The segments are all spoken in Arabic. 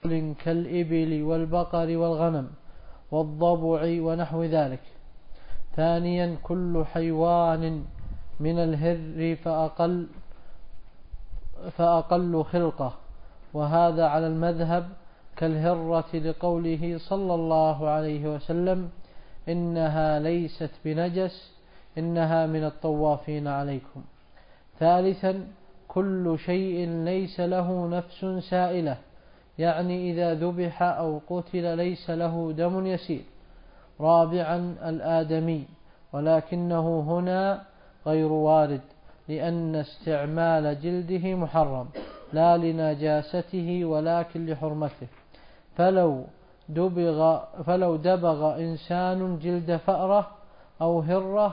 كالإبل والبقر والغنم والضبع ونحو ذلك. ثانيا كل حيوان من الهر فأقل خلقة، وهذا على المذهب كالهرة لقوله صلى الله عليه وسلم إنها ليست بنجس إنها من الطوافين عليكم. ثالثا كل شيء ليس له نفس سائلة، يعني إذا ذبح أو قتل ليس له دم يسيل. رابعا الآدمي، ولكنه هنا غير وارد لأن استعمال جلده محرم لا لنجاسته ولكن لحرمته. فلو دبغ إنسان جلد فأرة أو هرة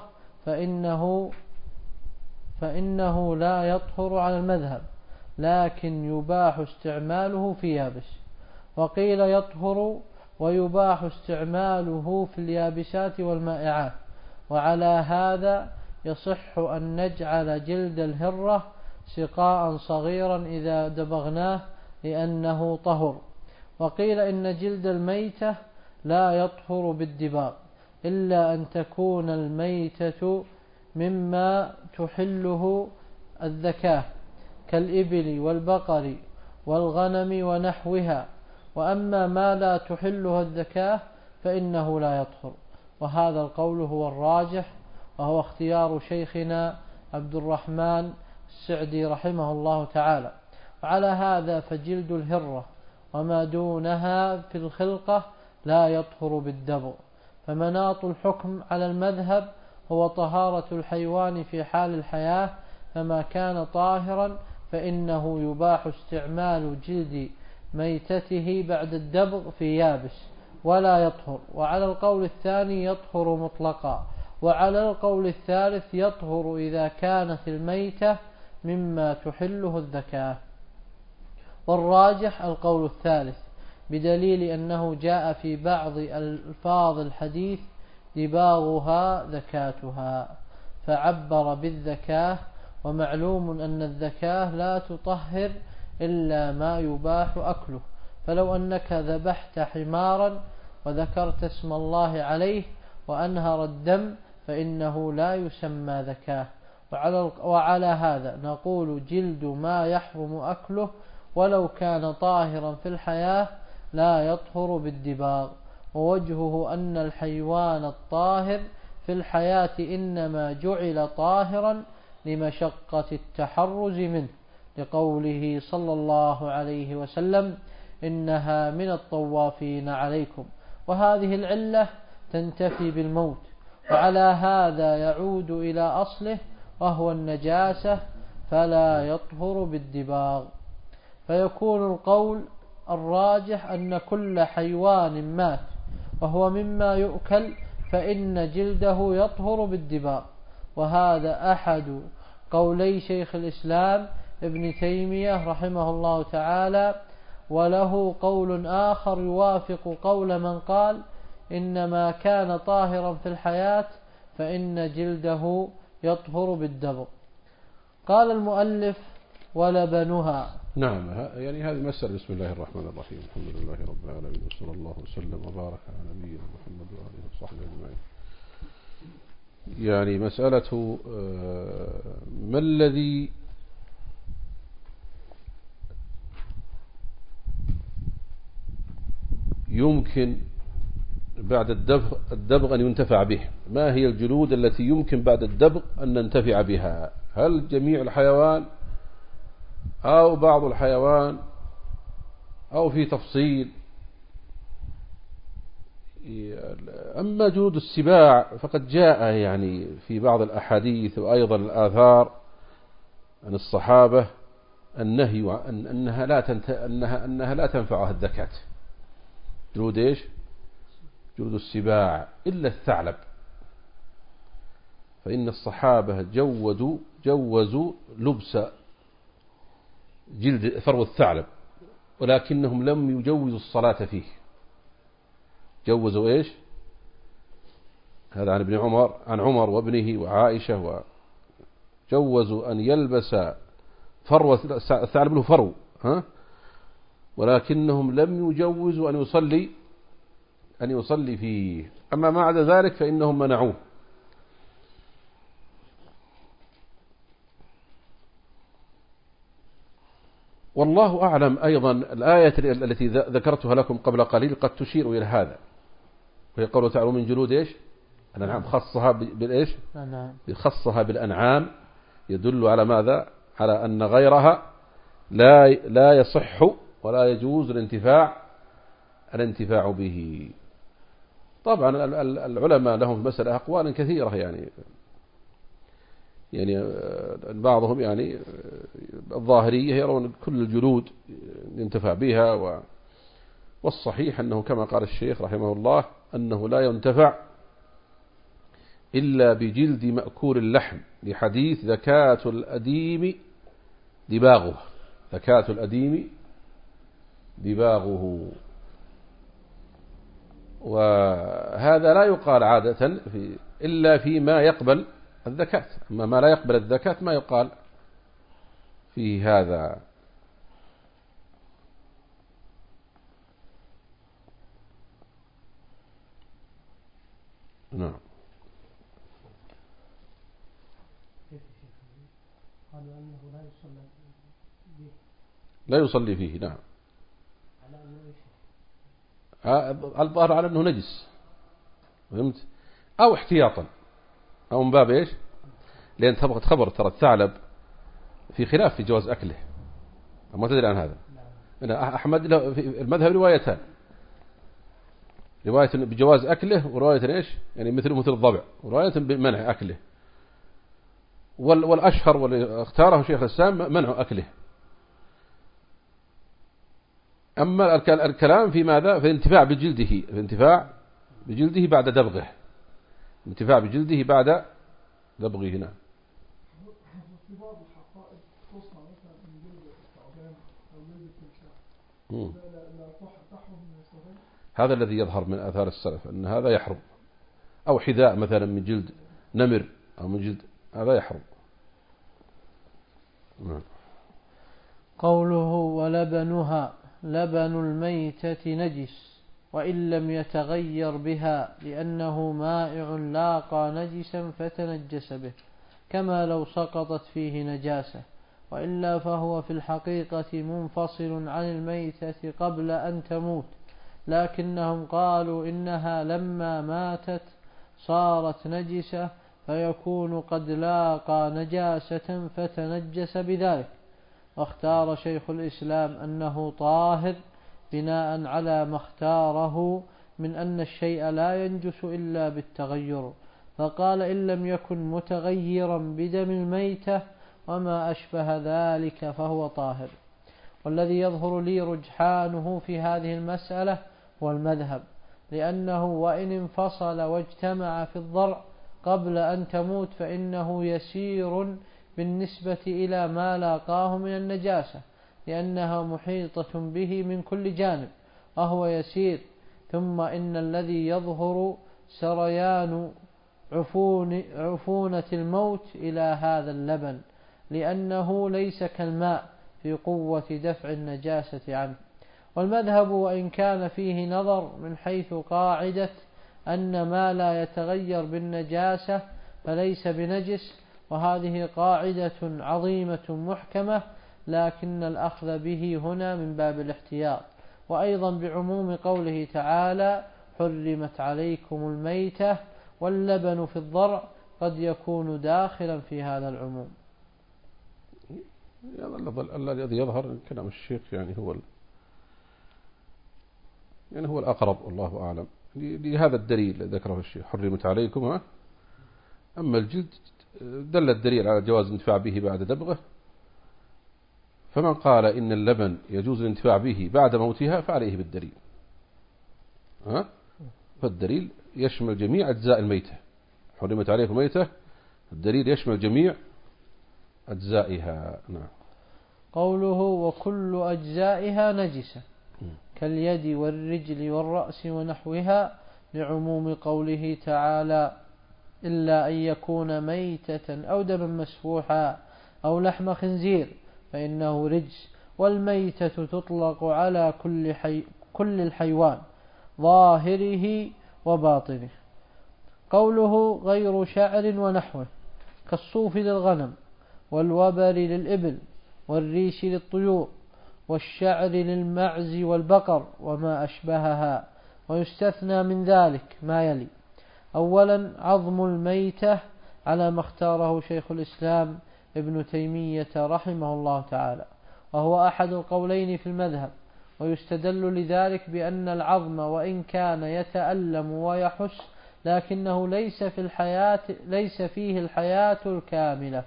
فإنه لا يطهر على المذهب، لكن يباح استعماله في يابس. وقيل يطهر ويباح استعماله في اليابسات والمائعات. وعلى هذا يصح أن نجعل جلد الهرة سقاء صغيرا إذا دبغناه لأنه طهر. وقيل إن جلد الميتة لا يطهر بالدباغ إلا أن تكون الميتة مما تحله الذكاة كالإبل والبقر والغنم ونحوها، وأما ما لا تحله الذكاة فإنه لا يطهر. وهذا القول هو الراجح، وهو اختيار شيخنا عبد الرحمن السعدي رحمه الله تعالى. وعلى هذا فجلد الهرة وما دونها في الخلقة لا يطهر بالدبغ. فمناط الحكم على المذهب هو طهارة الحيوان في حال الحياة، فما كان طاهرا فإنه يباح استعمال جلد ميتته بعد الدبغ في يابس ولا يطهر. وعلى القول الثاني يطهر مطلقا، وعلى القول الثالث يطهر إذا كانت الميتة مما تحله الذكاة. والراجح القول الثالث بدليل أنه جاء في بعض ألفاظ الحديث دباغها ذكاتها فعبر بالذكاة، ومعلوم أن الذكاة لا تطهر إلا ما يباح أكله. فلو أنك ذبحت حمارا وذكرت اسم الله عليه وأنهر الدم فإنه لا يسمى ذكاة. وعلى هذا نقول جلد ما يحرم أكله ولو كان طاهرا في الحياة لا يطهر بالدباغ. ووجهه أن الحيوان الطاهر في الحياة إنما جعل طاهرا لمشقة التحرز منه، لقوله صلى الله عليه وسلم إنها من الطوافين عليكم. وهذه العلة تنتفي بالموت، وعلى هذا يعود إلى أصله وهو النجاسة فلا يطهر بالدباغ. فيكون القول الراجح أن كل حيوان مات وهو مما يؤكل فإن جلده يطهر بالدباغ. وهذا أحد قولي شيخ الإسلام ابن تيمية رحمه الله تعالى. وله قول آخر يوافق قول من قال إنما كان طاهرا في الحياة فإن جلده يطهر بالدبغ. قال المؤلف ولبنها. نعم، يعني هذه مسألة. بسم الله الرحمن الرحيم، الحمد لله رب العالمين، وصلى الله وسلم وبارك على نبينا محمد وآله وصحبه أجمعين. يعني مسألة ما الذي يمكن بعد الدبغ أن ينتفع به؟ ما هي الجلود التي يمكن بعد الدبغ أن ننتفع بها؟ هل جميع الحيوان أو بعض الحيوان أو في تفصيل؟ أما جلود السباع فقد جاء يعني في بعض الأحاديث وأيضا الآثار عن الصحابة النهي أنها لا تنفعها الذكاة. جلود إيش؟ جلود السباع إلا الثعلب، فإن الصحابة جوزوا لبس جلد فرو الثعلب، ولكنهم لم يجوزوا الصلاة فيه. جوزوا إيش؟ هذا عن ابن عمر، عن عمر وابنه وعائشة، وجوزوا أن يلبس فرو الثعلب له فرو، ولكنهم لم يجوزوا أن يصلي فيه. أما ما عدا ذلك فإنهم منعوه. والله أعلم. أيضا الآية التي ذكرتها لكم قبل قليل قد تشير إلى هذا، وهي قوله تعالى من جلود إيش الأنعام، خصها بالإيش خصها بالأنعام، يدل على ماذا؟ على أن غيرها لا يصح ولا يجوز الانتفاع به. طبعا العلماء لهم في مسألة أقوال كثيرة، يعني بعضهم يعني الظاهرية يرون كل الجلود ينتفع بها، والصحيح أنه كما قال الشيخ رحمه الله أنه لا ينتفع إلا بجلد مأكول اللحم، لحديث ذكاة الأديم دباغه، ذكاة الأديم دباغه. وهذا لا يقال عادة إلا فيما يقبل الذكاة، أما ما لا يقبل الذكاة ما يقال في هذا. نعم. قالوا أنه لا يصلي فيه. نعم. الظاهر على أنه نجس، فهمت؟ أو احتياطا، أو من باب إيش؟ لأن تبغى خبر ترى الثعلب في خلاف في جواز أكله، ما تدري عن هذا. أنا أحمد له في المذهب روايتان، رواية بجواز أكله ورواية إيش يعني مثل الضبع، ورواية بمنع أكله. والأشهر واللي اختاره شيخ الإسلام منع أكله. أما الكلام في ماذا؟ في الانتفاع بجلده، الانتفاع بجلده بعد دبغه، الانتفاع بجلده بعد دبغه. هنا هذا الذي يظهر من آثار السلف أن هذا يحرم، أو حذاء مثلا من جلد نمر أو من جلد، هذا يحرم. قوله ولبنها، لبن الميتة نجس وإن لم يتغير بها، لأنه مائع لاقى نجسا فتنجس به، كما لو سقطت فيه نجاسة، وإلا فهو في الحقيقة منفصل عن الميتة قبل أن تموت، لكنهم قالوا إنها لما ماتت صارت نجسة، فيكون قد لاقى نجاسة فتنجس بذلك. واختار شيخ الإسلام أنه طاهر بناء على ما اختاره من أن الشيء لا ينجس إلا بالتغير، فقال إن لم يكن متغيرا بدم الميتة وما أشبه ذلك فهو طاهر. والذي يظهر لي رجحانه في هذه المسألة هو المذهب، لأنه وإن انفصل واجتمع في الضرع قبل أن تموت فإنه يسير بالنسبة إلى ما لاقاه من النجاسة، لأنها محيطة به من كل جانب وهو يسير. ثم إن الذي يظهر سريان عفونة الموت إلى هذا اللبن، لأنه ليس كالماء في قوة دفع النجاسة عنه. والمذهب وإن كان فيه نظر من حيث قاعدة أن ما لا يتغير بالنجاسة فليس بنجس، وهذه قاعدة عظيمة محكمة، لكن الأخذ به هنا من باب الاحتياط، وأيضا بعموم قوله تعالى حرمت عليكم الميتة واللبن في الضرع قد يكون داخلا في هذا العموم. الذي يظهر كلام الشيخ يعني هو الأقرب، والله أعلم، لهذا الدليل ذكره الشيخ حرمت عليكم. أما الجلد دل الدليل على جواز الانتفاع به بعد دبغه، فمن قال إن اللبن يجوز الانتفاع به بعد موتها فعليه بالدليل. فالدليل يشمل جميع أجزاء الميتة، حرمت عليكم الميتة، الدليل يشمل جميع أجزائها. نعم. قوله وكل أجزائها نجسة كاليد والرجل والرأس ونحوها، لعموم قوله تعالى إلا أن يكون ميتة أو دما مسفوحا أو لحم خنزير فإنه رجس، والميتة تطلق على كل الحيوان ظاهره وباطنه. قوله غير شعر ونحوه كالصوف للغنم والوبر للإبل والريش للطيور والشعر للمعز والبقر وما أشبهها. ويستثنى من ذلك ما يلي: أولا عظم الميتة على ما اختاره شيخ الإسلام ابن تيمية رحمه الله تعالى، وهو أحد القولين في المذهب، ويستدل لذلك بأن العظم وإن كان يتألم ويحس لكنه ليس فيه الحياة الكاملة،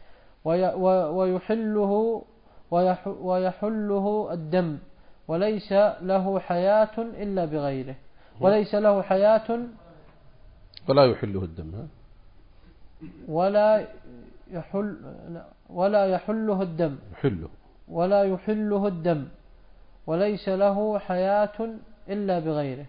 ويحله الدم وليس له حياة إلا بغيره، وليس له حياة ولا يحله الدم ولا يحله الدم ولا يحله الدم وليس له حياة إلا بغيره.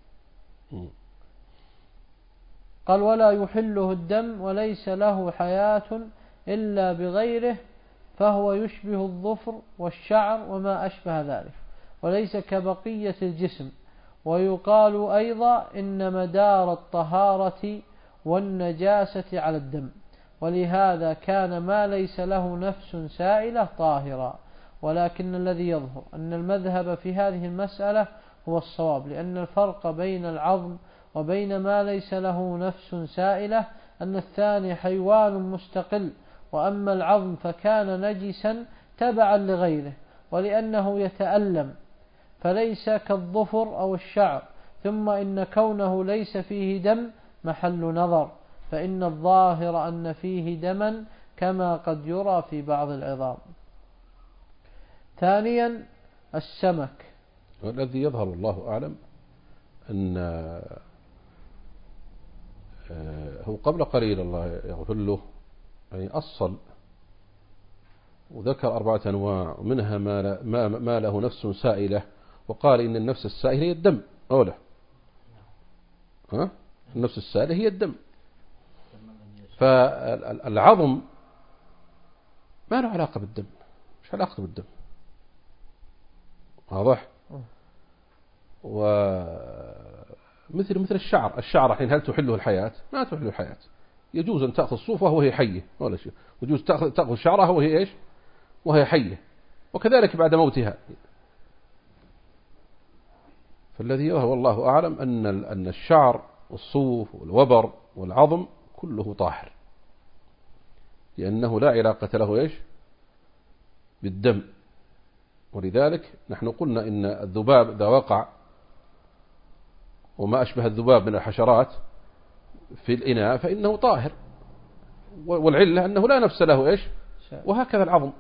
قال ولا يحله الدم وليس له حياة إلا بغيره، فهو يشبه الظفر والشعر وما أشبه ذلك، وليس كبقية الجسم. ويقال أيضا إن مدار الطهارة والنجاسة على الدم، ولهذا كان ما ليس له نفس سائلة طاهرا. ولكن الذي يظهر أن المذهب في هذه المسألة هو الصواب، لأن الفرق بين العظم وبين ما ليس له نفس سائلة أن الثاني حيوان مستقل، وأما العظم فكان نجسا تبعا لغيره، ولأنه يتألم فليس كالظفر أو الشعر. ثم إن كونه ليس فيه دم محل نظر، فإن الظاهر أن فيه دما كما قد يرى في بعض العظام. ثانيا السمك، والذي يظهر الله أعلم أن هو قبل قليل الله يغفر له يعني أصل وذكر 4 أنواع، ومنها ما له نفس سائلة، وقال إن النفس السائلة هي الدم أولا. النفس السائلة هي الدم. فالعظم ما له علاقة بالدم، مش علاقة بالدم، واضح. ومثل الشعر حين هل تحله الحياة؟ ما تحله الحياة. يجوز أن تأخذ صوفه وهي حية ولا شيء، ويجوز تأخذ شعرها وهي إيش؟ وهي حية، وكذلك بعد موتها. فالذي يظهر والله أعلم أن الشعر والصوف والوبر والعظم كله طاهر، لأنه لا علاقة له إيش؟ بالدم. ولذلك نحن قلنا إن الذباب إذا وقع وما أشبه الذباب من الحشرات في الإناء فإنه طاهر، والعلة أنه لا نفس له إيش؟ وهكذا العظم.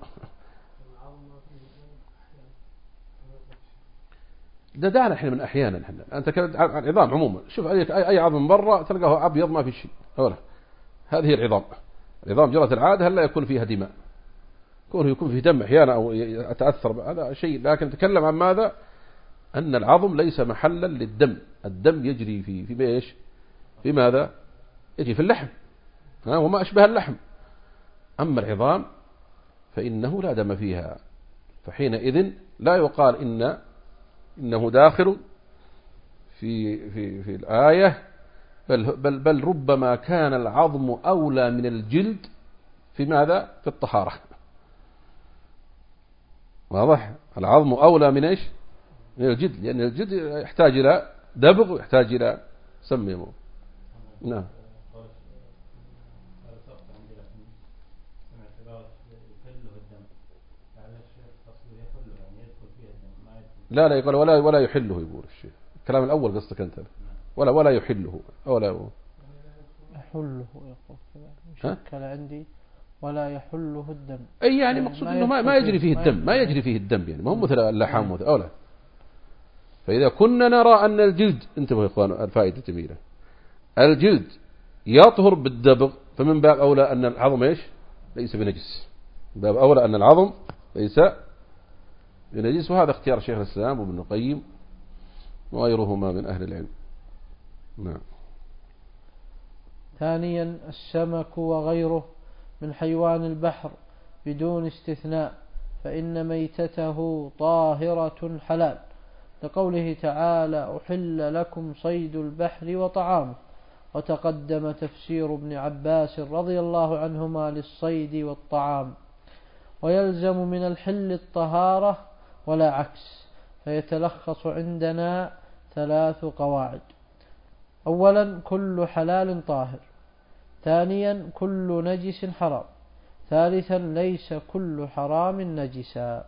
دعنا احنا من أحيانا أنت العظام عموما، شوف أي عظم برا تلقاه أبيض ما في شيء. هذه العظام جرت العادة هل لا يكون فيها دماء، يكون فيه دم أحيانا أو يتأثر، هذا شيء. لكن نتكلم عن ماذا؟ أن العظم ليس محلا للدم. الدم يجري في إيش؟ في ماذا؟ يجري في اللحم وما أشبه اللحم. أما العظام فإنه لا دم فيها، فحينئذ لا يقال إنه داخل في الآية، بل ربما كان العظم أولى من الجلد في ماذا؟ في الطهارة. واضح؟ العظم أولى من إيش؟ من الجلد، لأن الجلد يحتاج إلى دبغ ويحتاج إلى سميمه. نعم. لا يقول ولا يحله، يقول الشيء الكلام الأول قصدك أنت، ولا يحله ولا يحله، يقول عندي ولا يحله الدم، أي يعني مقصود أنه ما يجري فيه الدم، ما يجري فيه الدم، يعني ما هو مثل اللحم أولا. فإذا كنا نرى أن الجلد، انتبهوا يا إخوان الفائدة جميلة، الجلد يطهر بالدبغ، فمن باب أولى أن العظم إيش؟ ليس بنجس، من باب أولى أن العظم ليس بنجس. وهذا اختيار شيخ الإسلام وابن القيم وغيرهما من أهل العلم. نعم. ثانيا السمك وغيره من حيوان البحر بدون استثناء، فإن ميتته طاهرة حلال، لقوله تعالى: أحل لكم صيد البحر وطعامه. وتقدم تفسير ابن عباس رضي الله عنهما للصيد والطعام. ويلزم من الحل الطهارة ولا عكس، فيتلخص عندنا 3 قواعد: أولا كل حلال طاهر، ثانيا كل نجس حرام، ثالثا ليس كل حرام نجسا.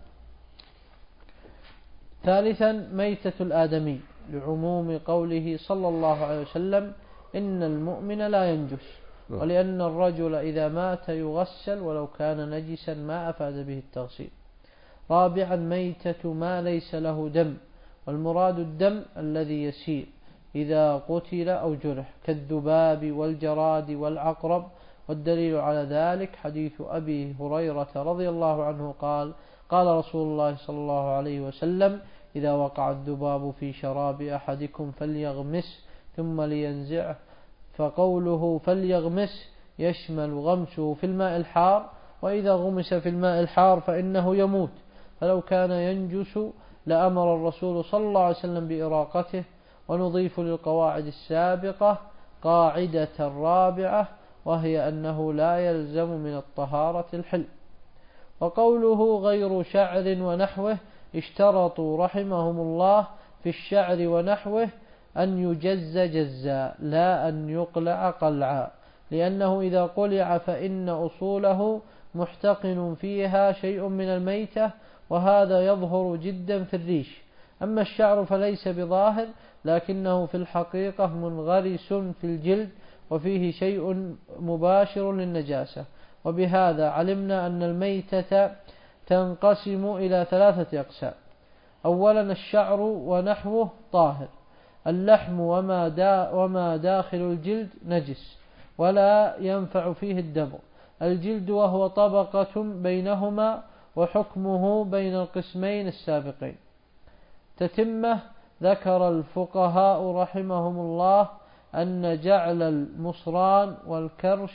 ثالثا ميتة الآدمي، لعموم قوله صلى الله عليه وسلم: إن المؤمن لا ينجس، ولأن الرجل إذا مات يغسل ولو كان نجسا ما أفاد به التغسيل. رابعا ميتة ما ليس له دم، والمراد الدم الذي يسير إذا قتل أو جرح، كالذباب والجراد والعقرب. والدليل على ذلك حديث أبي هريرة رضي الله عنه قال: قال رسول الله صلى الله عليه وسلم: إذا وقع الذباب في شراب أحدكم فليغمس ثم لينزعه. فقوله فليغمس يشمل غمسه في الماء الحار، وإذا غمس في الماء الحار فإنه يموت، فلو كان ينجس لأمر الرسول صلى الله عليه وسلم بإراقته. ونضيف للقواعد السابقة قاعدة رابعة، وهي أنه لا يلزم من الطهارة الحل. وقوله غير شعر ونحوه، اشترطوا رحمهم الله في الشعر ونحوه أن يجز جزا، لا أن يقلع قلعا، لأنه إذا قلع فإن أصوله محتقن فيها شيء من الميتة، وهذا يظهر جدا في الريش. أما الشعر فليس بظاهر، لكنه في الحقيقة منغرس في الجلد، وفيه شيء مباشر للنجاسة. وبهذا علمنا أن الميتة تنقسم إلى 3 أقسام: أولا الشعر ونحوه طاهر، اللحم وما داخل الجلد نجس ولا ينفع فيه الدم، الجلد وهو طبقة بينهما، وحكمه بين القسمين السابقين. تتمة ذكر الفقهاء رحمهم الله أن جعل المصران والكرش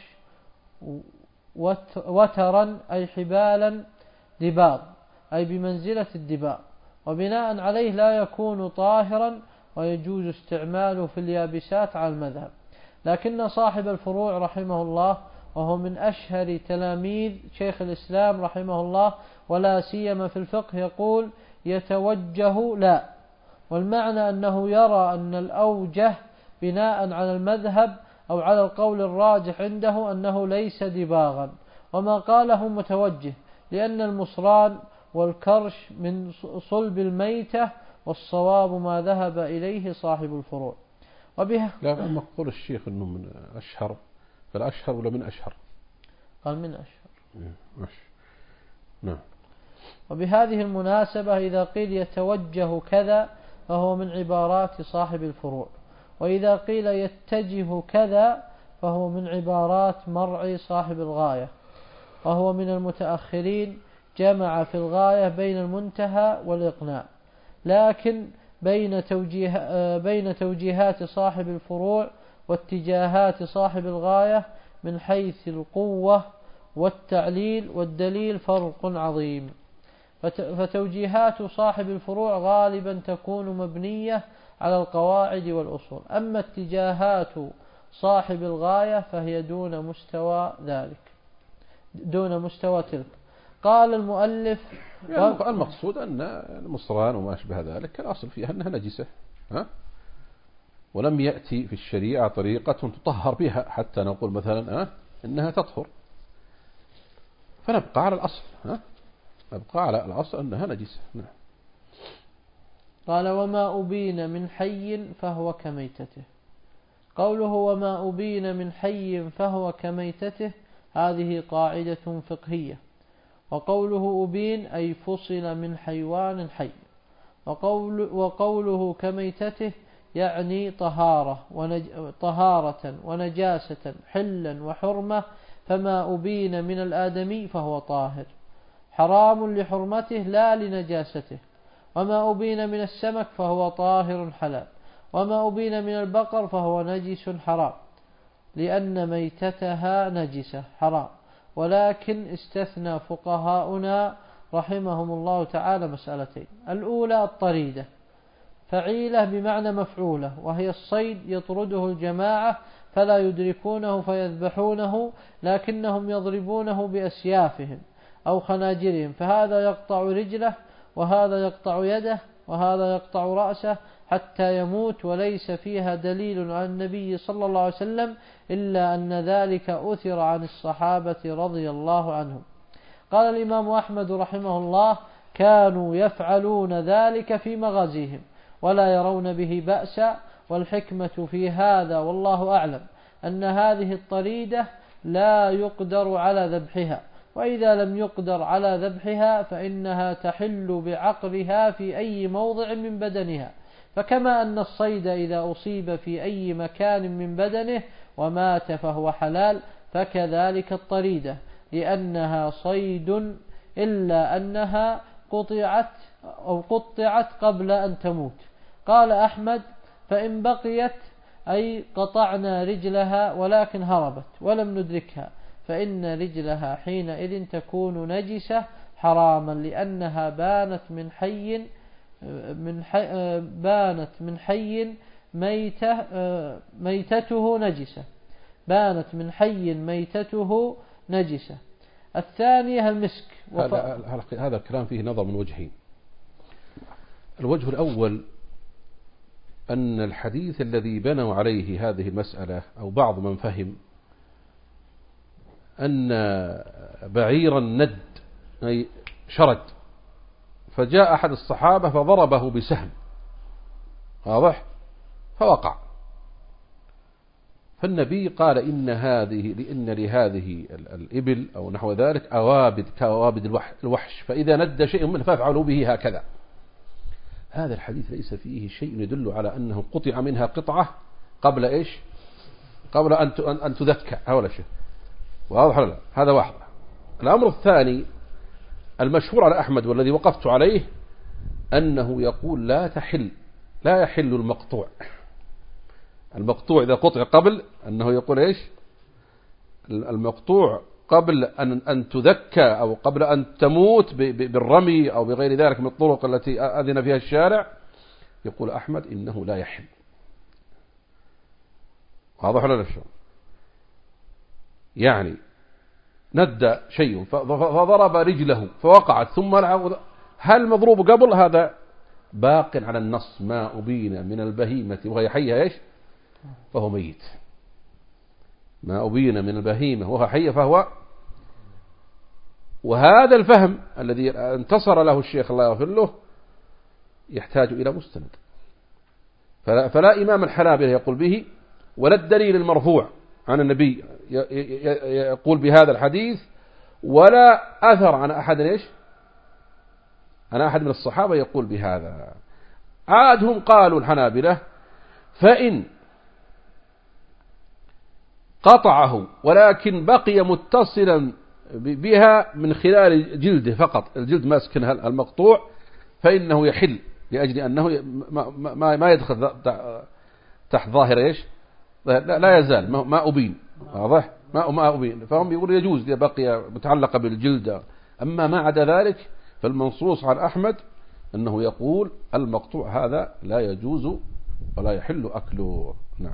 وترا أي حبالا دباغ، أي بمنزلة الدباغ، وبناء عليه لا يكون طاهرا، ويجوز استعماله في اليابسات على المذهب. لكن صاحب الفروع رحمه الله، وهو من أشهر تلاميذ شيخ الإسلام رحمه الله ولا سيما في الفقه، يقول: يتوجه لا، والمعنى أنه يرى أن الأوجه بناء على المذهب أو على القول الراجح عنده أنه ليس دباغا، وما قاله متوجه، لأن المصران والكرش من صلب الميتة، والصواب ما ذهب إليه صاحب الفروع. وبها لا، مقول الشيخ أنه من أشهر، فالأشهر ولا من أشهر؟ قال من أشهر. نعم. وبهذه المناسبة إذا قيل يتوجه كذا فهو من عبارات صاحب الفروع، وإذا قيل يتجه كذا فهو من عبارات مرعي صاحب الغاية، وهو من المتأخرين، جمع في الغاية بين المنتهى والإقناع. لكن بين توجيهات صاحب الفروع واتجاهات صاحب الغاية من حيث القوة والتعليل والدليل فرق عظيم. فتوجيهات صاحب الفروع غالبا تكون مبنية على القواعد والأصول، أما اتجاهات صاحب الغاية فهي دون مستوى تلك. قال المؤلف: يعني المقصود أن المصران وما أشبه ذلك الأصل فيها أنها نجسة، ولم يأتي في الشريعة طريقة تطهر بها حتى نقول مثلا إنها تطهر، فنبقى على الأصل، نبقى على الأصل أنها نجسة. قال: وما أبين من حي فهو كميتته. قوله وما أبين من حي فهو كميتته هذه قاعدة فقهية. وقوله أبين أي فصل من حيوان حي، وقوله كميتته يعني طهارة ونجاسة حلا وحرمة. فما أبين من الآدمي فهو طاهر حرام لحرمته لا لنجاسته، وما أبين من السمك فهو طاهر حلال، وما أبين من البقر فهو نجس حرام، لأن ميتتها نجسة حرام. ولكن استثنى فقهاؤنا رحمهم الله تعالى مسألتين. الأولى الطريدة، فعيلة بمعنى مفعولة، وهي الصيد يطرده الجماعة فلا يدركونه فيذبحونه، لكنهم يضربونه بأسيافهم أو خناجرهم، فهذا يقطع رجله وهذا يقطع يده وهذا يقطع رأسه حتى يموت، وليس فيها دليل عن النبي صلى الله عليه وسلم إلا أن ذلك أثر عن الصحابة رضي الله عنهم. قال الإمام أحمد رحمه الله: كانوا يفعلون ذلك في مغازيهم ولا يرون به بأسا، والحكمة في هذا والله أعلم أن هذه الطريدة لا يقدر على ذبحها، وإذا لم يقدر على ذبحها فإنها تحل بعقرها في أي موضع من بدنها، فكما أن الصيد إذا أصيب في أي مكان من بدنه ومات فهو حلال، فكذلك الطريدة لأنها صيد إلا أنها قطعت قبل أن تموت. قال أحمد: فإن بقيت أي قطعنا رجلها ولكن هربت ولم ندركها، فإن رجلها حينئذ تكون نجسة حراما، لأنها بانت من حي ميتته نجسة، بانت من حي ميتته نجسة. الثانية المسك. هذا الكلام فيه نظر من وجهين. الوجه الأول أن الحديث الذي بنوا عليه هذه المسألة أو بعض من فهم أن بعيرا ند أي شرد، فجاء أحد الصحابة فضربه بسهم، واضح، فوقع، فالنبي قال إن لهذه الإبل أو نحو ذلك أوابد كأوابد الوحش، فإذا ند شيء منه فافعلوا به هكذا. هذا الحديث ليس فيه شيء يدل على أنه قطع منها قطعة قبل إيش؟ قبل أن تذكى ولا شيء، واضح ولا لا؟ هذا واحد. الأمر الثاني المشهور على أحمد والذي وقفت عليه أنه يقول لا يحل المقطوع إذا قطع قبل، أنه يقول إيش؟ المقطوع قبل أن تذكى أو قبل أن تموت بالرمي أو بغير ذلك من الطرق التي أذن فيها الشارع، يقول أحمد إنه لا يحل. واضح ولا لا؟ يعني ند شيء فضرب رجله فوقعت ثم هل مضروب قبل؟ هذا باق على النص، ما أبين من البهيمة وهي حية إيش؟ فهو ميت. ما أبين من البهيمة وهو حية فهو. وهذا الفهم الذي انتصر له الشيخ الله يغفر له يحتاج إلى مستند، فلا إمام الحنابلة يقول به، ولا الدليل المرفوع عن النبي يقول بهذا الحديث، ولا أثر عن أحد إيش؟ عن أحد من الصحابة يقول بهذا. عادهم قالوا الحنابلة: فإن قطعه ولكن بقي متصلا بها من خلال جلده فقط، الجلد ماسك المقطوع، فإنه يحل، لأجل أنه ما يدخل تحت ظاهر إيش؟ لا يزال ما أبين، واضح؟ ما أبين، فهم يقول يجوز إذا بقي متعلقة بالجلد. أما ما عدا ذلك فالمنصوص عن أحمد أنه يقول المقطوع هذا لا يجوز ولا يحل أكله. نعم.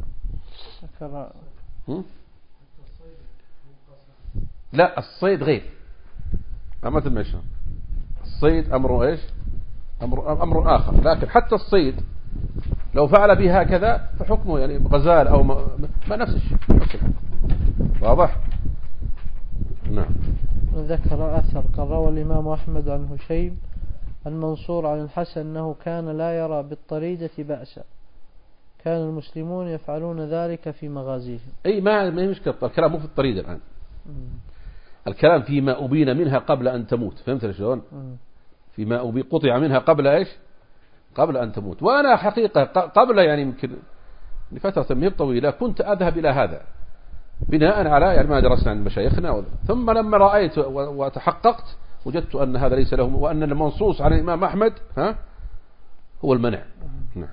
لا، الصيد غير، ما تمشى الصيد أمر إيش؟ أمر آخر. لكن حتى الصيد لو فعل به هكذا فحكمه يعني غزال أو ما نفس الشيء. واضح؟ نعم. ذكر أثر قال روى الإمام أحمد عن هشيم المنصور عن الحسن أنه كان لا يرى بالطريدة بأسا، كان المسلمون يفعلون ذلك في مغازيهم. أي ما مشكلة، الكلام مو في الطريدة الآن، الكلام فيما أبين منها قبل أن تموت. فهمت شلون؟ فيما قطع منها قبل إيش؟ قبل أن تموت. وأنا حقيقة قبل يعني يمكن لفترة مهب طويلة كنت أذهب إلى هذا بناء على يعني ما درسنا عند مشايخنا، ثم لما رأيت وتحققت وجدت أن هذا ليس له، وأن المنصوص على الإمام أحمد هو المنع. نعم.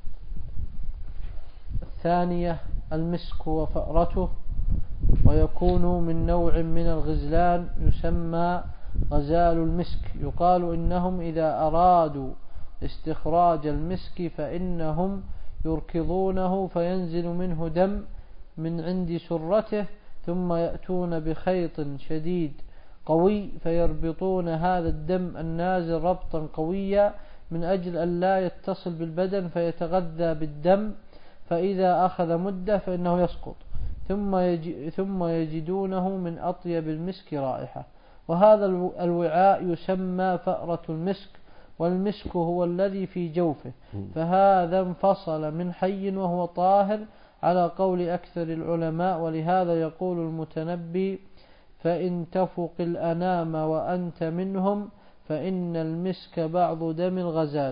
الثانية المسك وفأرته، ويكون من نوع من الغزلان يسمى غزال المسك. يقال إنهم إذا أرادوا استخراج المسك فإنهم يركضونه فينزل منه دم من عند سرته، ثم يأتون بخيط شديد قوي فيربطون هذا الدم النازل ربطا قويا من أجل أن لا يتصل بالبدن فيتغذى بالدم، فإذا أخذ مدة فإنه يسقط، ثم يجدونه من أطيب المسك رائحة. وهذا الوعاء يسمى فأرة المسك، والمسك هو الذي في جوفه، فهذا انفصل من حي وهو طاهر على قول أكثر العلماء. ولهذا يقول المتنبي: فإن تفق الأنام وأنت منهم فإن المسك بعض دم الغزال.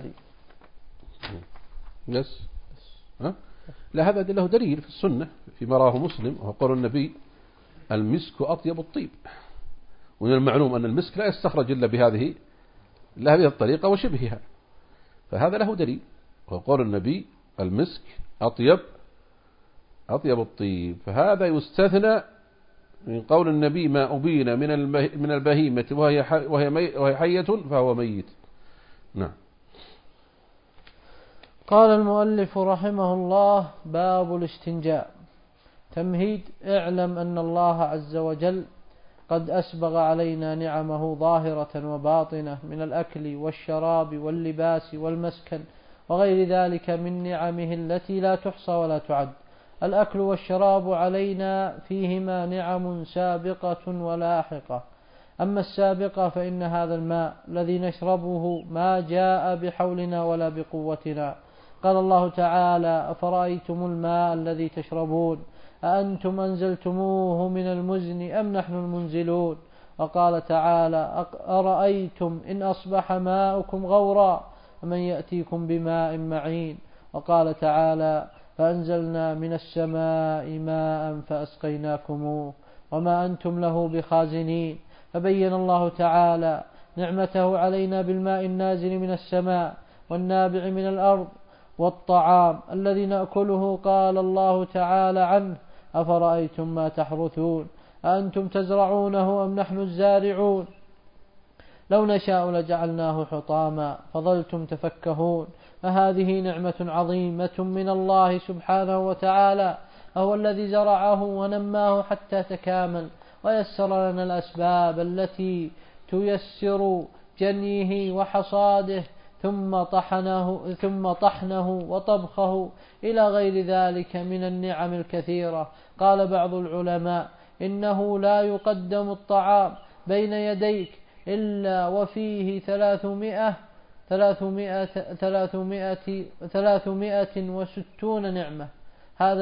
بس لا، هذا له دليل في السنة فيما رواه مسلم، وقول النبي: المسك أطيب الطيب. ومن المعلوم أن المسك لا يستخرج إلا بهذه الطريقة وشبهها، فهذا له دليل. وقول النبي: المسك أطيب الطيب، فهذا يستثنى من قول النبي: ما أبين من البهيمة وهي حية فهو ميت. نعم. قال المؤلف رحمه الله: باب الاستنجاء. تمهيد. اعلم أن الله عز وجل قد أسبغ علينا نعمه ظاهرة وباطنة من الأكل والشراب واللباس والمسكن وغير ذلك من نعمه التي لا تحصى ولا تعد. الأكل والشراب علينا فيهما نعم سابقة ولاحقة. أما السابقة فإن هذا الماء الذي نشربه ما جاء بحولنا ولا بقوتنا. قال الله تعالى: أفرأيتم الماء الذي تشربون أأنتم أنزلتموه من المزن أم نحن المنزلون. وقال تعالى: أرأيتم إن أصبح ماؤكم غورا فمن يأتيكم بماء معين. وقال تعالى: فأنزلنا من السماء ماء فأسقيناكموه وما أنتم له بخازنين. فبين الله تعالى نعمته علينا بالماء النازل من السماء والنابع من الأرض. والطعام الذي نأكله قال الله تعالى عنه: أفرأيتم ما تحرثون أأنتم تزرعونه أم نحن الزارعون لو نشاء لجعلناه حطاما فظلتم تفكهون. فهذه نعمة عظيمة من الله سبحانه وتعالى، فهو الذي زرعه ونماه حتى تكامل، ويسر لنا الأسباب التي تيسر جنيه وحصاده، ثم طحنه وطبخه إلى غير ذلك من النعم الكثيرة. قال بعض العلماء: إنه لا يقدم الطعام بين يديك إلا وفيه 360 نعمة. هذا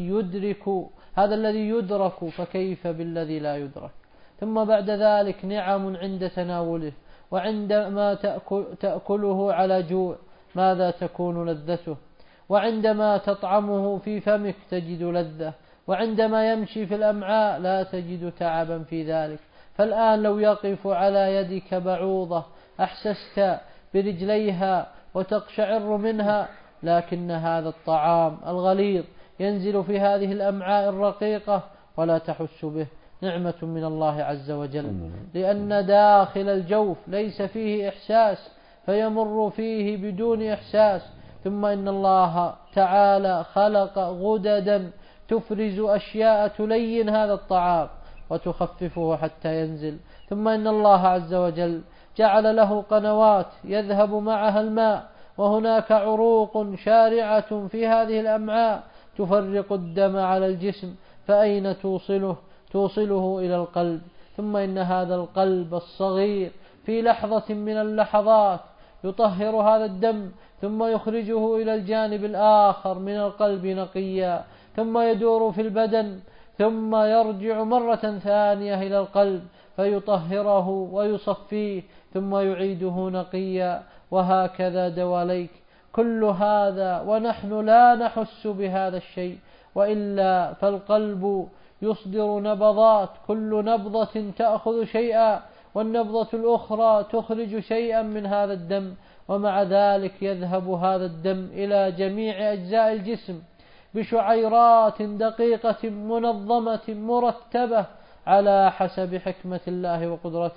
الذي يدرك، فكيف بالذي لا يدرك. ثم بعد ذلك نعم عند تناوله، وعندما تأكله على جوع ماذا تكون لذته، وعندما تطعمه في فمك تجد لذة، وعندما يمشي في الأمعاء لا تجد تعبا في ذلك. فالآن لو يقف على يدك بعوضة أحسست برجليها وتقشعر منها، لكن هذا الطعام الغليظ ينزل في هذه الأمعاء الرقيقة ولا تحس به. نعمة من الله عز وجل، لأن داخل الجوف ليس فيه إحساس فيمر فيه بدون إحساس. ثم إن الله تعالى خلق غددا تفرز أشياء تلين هذا الطعام وتخففه حتى ينزل. ثم إن الله عز وجل جعل له قنوات يذهب معها الماء، وهناك عروق شارعة في هذه الأمعاء تفرق الدم على الجسم، فأين توصله إلى القلب. ثم إن هذا القلب الصغير في لحظة من اللحظات يطهر هذا الدم، ثم يخرجه إلى الجانب الآخر من القلب نقيا، ثم يدور في البدن، ثم يرجع مرة ثانية إلى القلب فيطهره ويصفيه، ثم يعيده نقيا، وهكذا دواليك. كل هذا ونحن لا نحس بهذا الشيء، وإلا فالقلب يصدر نبضات، كل نبضة تأخذ شيئا، والنبضة الأخرى تخرج شيئا من هذا الدم، ومع ذلك يذهب هذا الدم إلى جميع أجزاء الجسم بشعيرات دقيقة منظمة مرتبة على حسب حكمة الله وقدرته.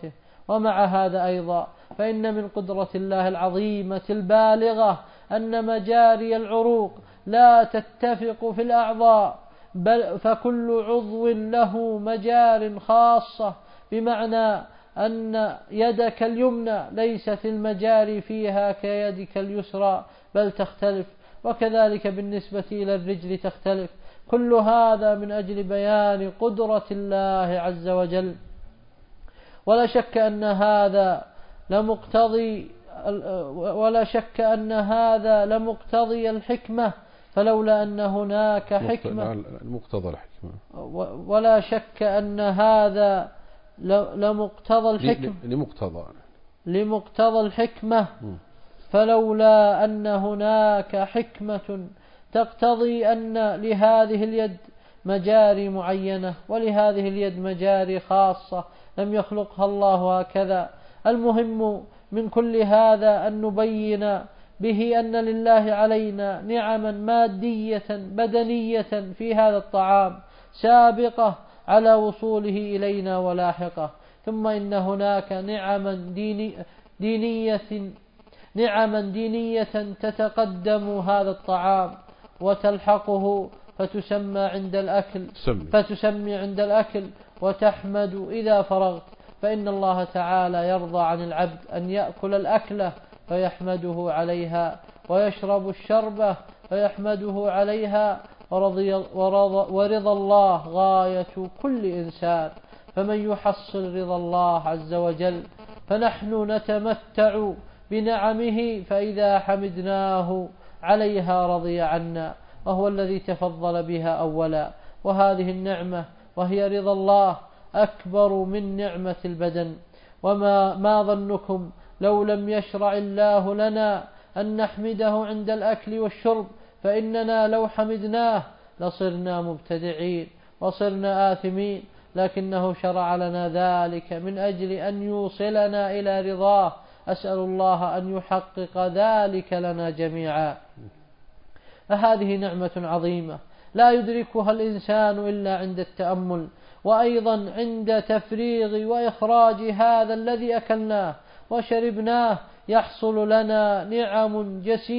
ومع هذا أيضا فإن من قدرة الله العظيمة البالغة أن مجاري العروق لا تتفق في الأعضاء، بل فكل عضو له مجار خاصة، بمعنى أن يدك اليمنى ليست المجاري فيها كيدك اليسرى بل تختلف، وكذلك بالنسبة إلى الرجل تختلف. كل هذا من أجل بيان قدرة الله عز وجل. ولا شك أن هذا لمقتضي الحكمة، فلولا أن هناك حكمة المقتضى الحكمة، ولا شك أن هذا لمقتضى الحكمة لمقتضى الحكمة، فلولا أن هناك حكمة تقتضي أن لهذه اليد مجاري معينة ولهذه اليد مجاري خاصة لم يخلقها الله هكذا. المهم من كل هذا أن نبين به أن لله علينا نعما مادية بدنية في هذا الطعام سابقة على وصوله إلينا ولاحقة، ثم إن هناك نعما دينية تتقدم هذا الطعام وتلحقه فتسمى عند الأكل وتحمد إذا فرغت. فإن الله تعالى يرضى عن العبد أن يأكل الأكلة فيحمده عليها، ويشرب الشربة فيحمده عليها، ورضا الله غاية كل إنسان، فمن يحصل رضا الله عز وجل فنحن نتمتع بنعمه، فإذا حمدناه عليها رضي عنا، وهو الذي تفضل بها أولا. وهذه النعمة وهي رضا الله أكبر من نعمة البدن. وما ظنكم لو لم يشرع الله لنا أن نحمده عند الأكل والشرب، فإننا لو حمدناه لصرنا مبتدعين وصرنا آثمين، لكنه شرع لنا ذلك من أجل أن يوصلنا إلى رضاه. أسأل الله أن يحقق ذلك لنا جميعا. فهذه نعمة عظيمة لا يدركها الإنسان إلا عند التأمل، وأيضا عند تفريغ وإخراج هذا الذي أكلناه وشربناه يحصل لنا نعم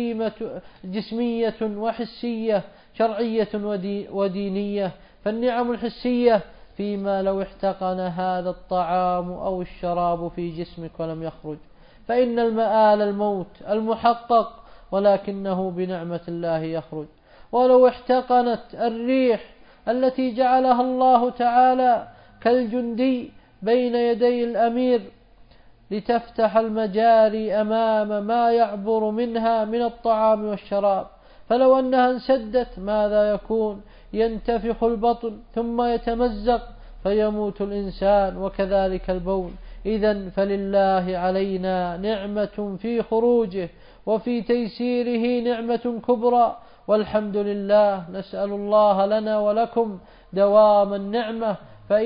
جسمية وحسية شرعية ودينية. فالنعم الحسية فيما لو احتقن هذا الطعام أو الشراب في جسمك ولم يخرج، فإن المآل الموت المحقق، ولكنه بنعمة الله يخرج. ولو احتقنت الريح التي جعلها الله تعالى كالجندي بين يدي الأمير لتفتح المجاري أمام ما يعبر منها من الطعام والشراب، فلو أنها انسدت ماذا يكون؟ ينتفخ البطن ثم يتمزق فيموت الإنسان، وكذلك البول. إذن فلله علينا نعمة في خروجه وفي تيسيره نعمة كبرى، والحمد لله. نسأل الله لنا ولكم دوام النعمة.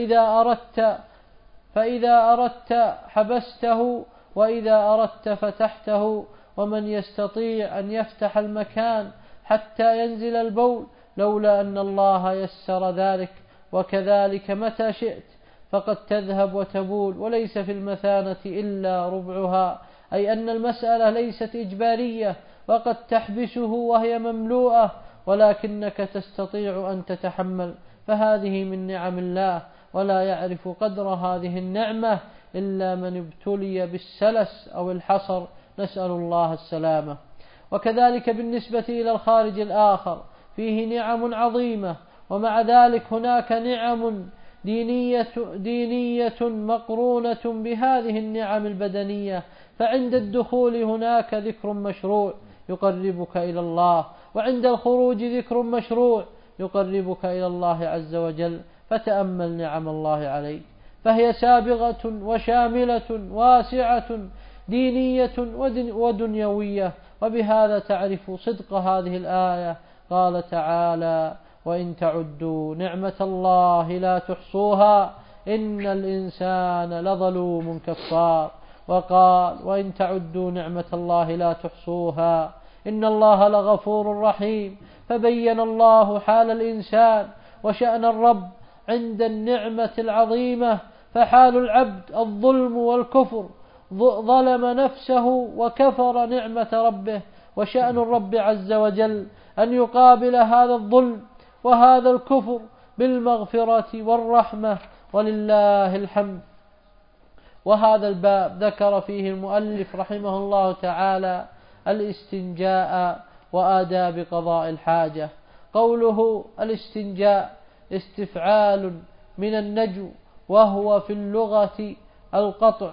فإذا أردت حبسته، وإذا أردت فتحته. ومن يستطيع أن يفتح المكان حتى ينزل البول لولا أن الله يسر ذلك؟ وكذلك متى شئت فقد تذهب وتبول، وليس في المثانة إلا ربعها، أي أن المسألة ليست إجبارية وقد تحبسه وهي مملوءة، ولكنك تستطيع أن تتحمل. فهذه من نعم الله، ولا يعرف قدر هذه النعمة إلا من ابتلي بالسلس أو الحصر، نسأل الله السلامة. وكذلك بالنسبة إلى الخارج الآخر فيه نعم عظيمة، ومع ذلك هناك نعم دينية مقرونة بهذه النعم البدنية. فعند الدخول هناك ذكر مشروع يقربك إلى الله، وعند الخروج ذكر مشروع يقربك إلى الله عز وجل. فتأمل نعم الله عليك، فهي سابغة وشاملة واسعة دينية ودنيوية. وبهذا تعرف صدق هذه الآية. قال تعالى: وإن تعدوا نعمة الله لا تحصوها إن الإنسان لظلوم كفار. وقال: وإن تعدوا نعمة الله لا تحصوها إن الله لغفور رحيم. فبين الله حال الإنسان وشأن الرب عند النعمة العظيمة، فحال العبد الظلم والكفر، ظلم نفسه وكفر نعمة ربه. وشأن الرب عز وجل أن يقابل هذا الظلم وهذا الكفر بالمغفرة والرحمة، ولله الحمد. وهذا الباب ذكر فيه المؤلف رحمه الله تعالى الاستنجاء وآداب قضاء الحاجة. قوله الاستنجاء استفعال من النجو، وهو في اللغة القطع.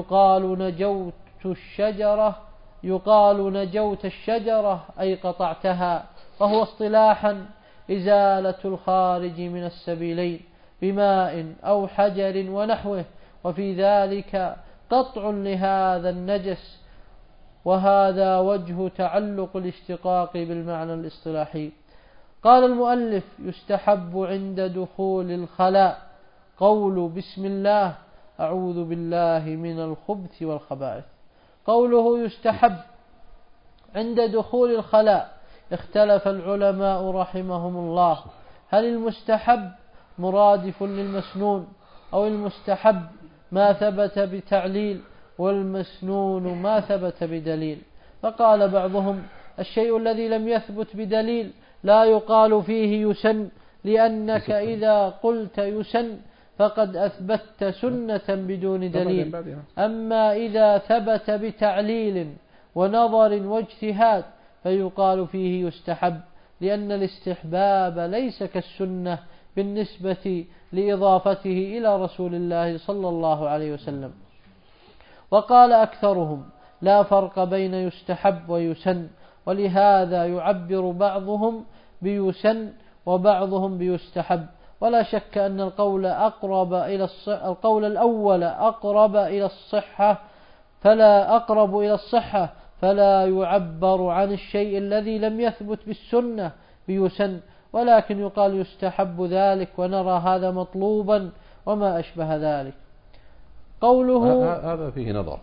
يقال نجوت الشجرة أي قطعتها، وهو اصطلاحا إزالة الخارج من السبيلين بماء أو حجر ونحوه، وفي ذلك قطع لهذا النجس. وهذا وجه تعلق الاشتقاق بالمعنى الاصطلاحي. قال المؤلف: يستحب عند دخول الخلاء قول بسم الله أعوذ بالله من الخبث والخبائث. قوله يستحب عند دخول الخلاء، اختلف العلماء رحمهم الله هل المستحب مرادف للمسنون، أو المستحب ما ثبت بتعليل والمسنون ما ثبت بدليل. فقال بعضهم: الشيء الذي لم يثبت بدليل لا يقال فيه يسن، لأنك إذا قلت يسن فقد أثبتت سنة بدون دليل. أما إذا ثبت بتعليل ونظر واجتهاد فيقال فيه يستحب، لأن الاستحباب ليس كالسنة بالنسبة لإضافته إلى رسول الله صلى الله عليه وسلم. وقال أكثرهم: لا فرق بين يستحب ويسن، ولهذا يعبر بعضهم بيسن وبعضهم بيستحب. ولا شك أن القول الأول أقرب إلى الصحة، فلا يعبر عن الشيء الذي لم يثبت بالسنة بيسن، ولكن يقال يستحب ذلك، ونرى هذا مطلوبا وما أشبه ذلك. قوله هذا فيه نظر،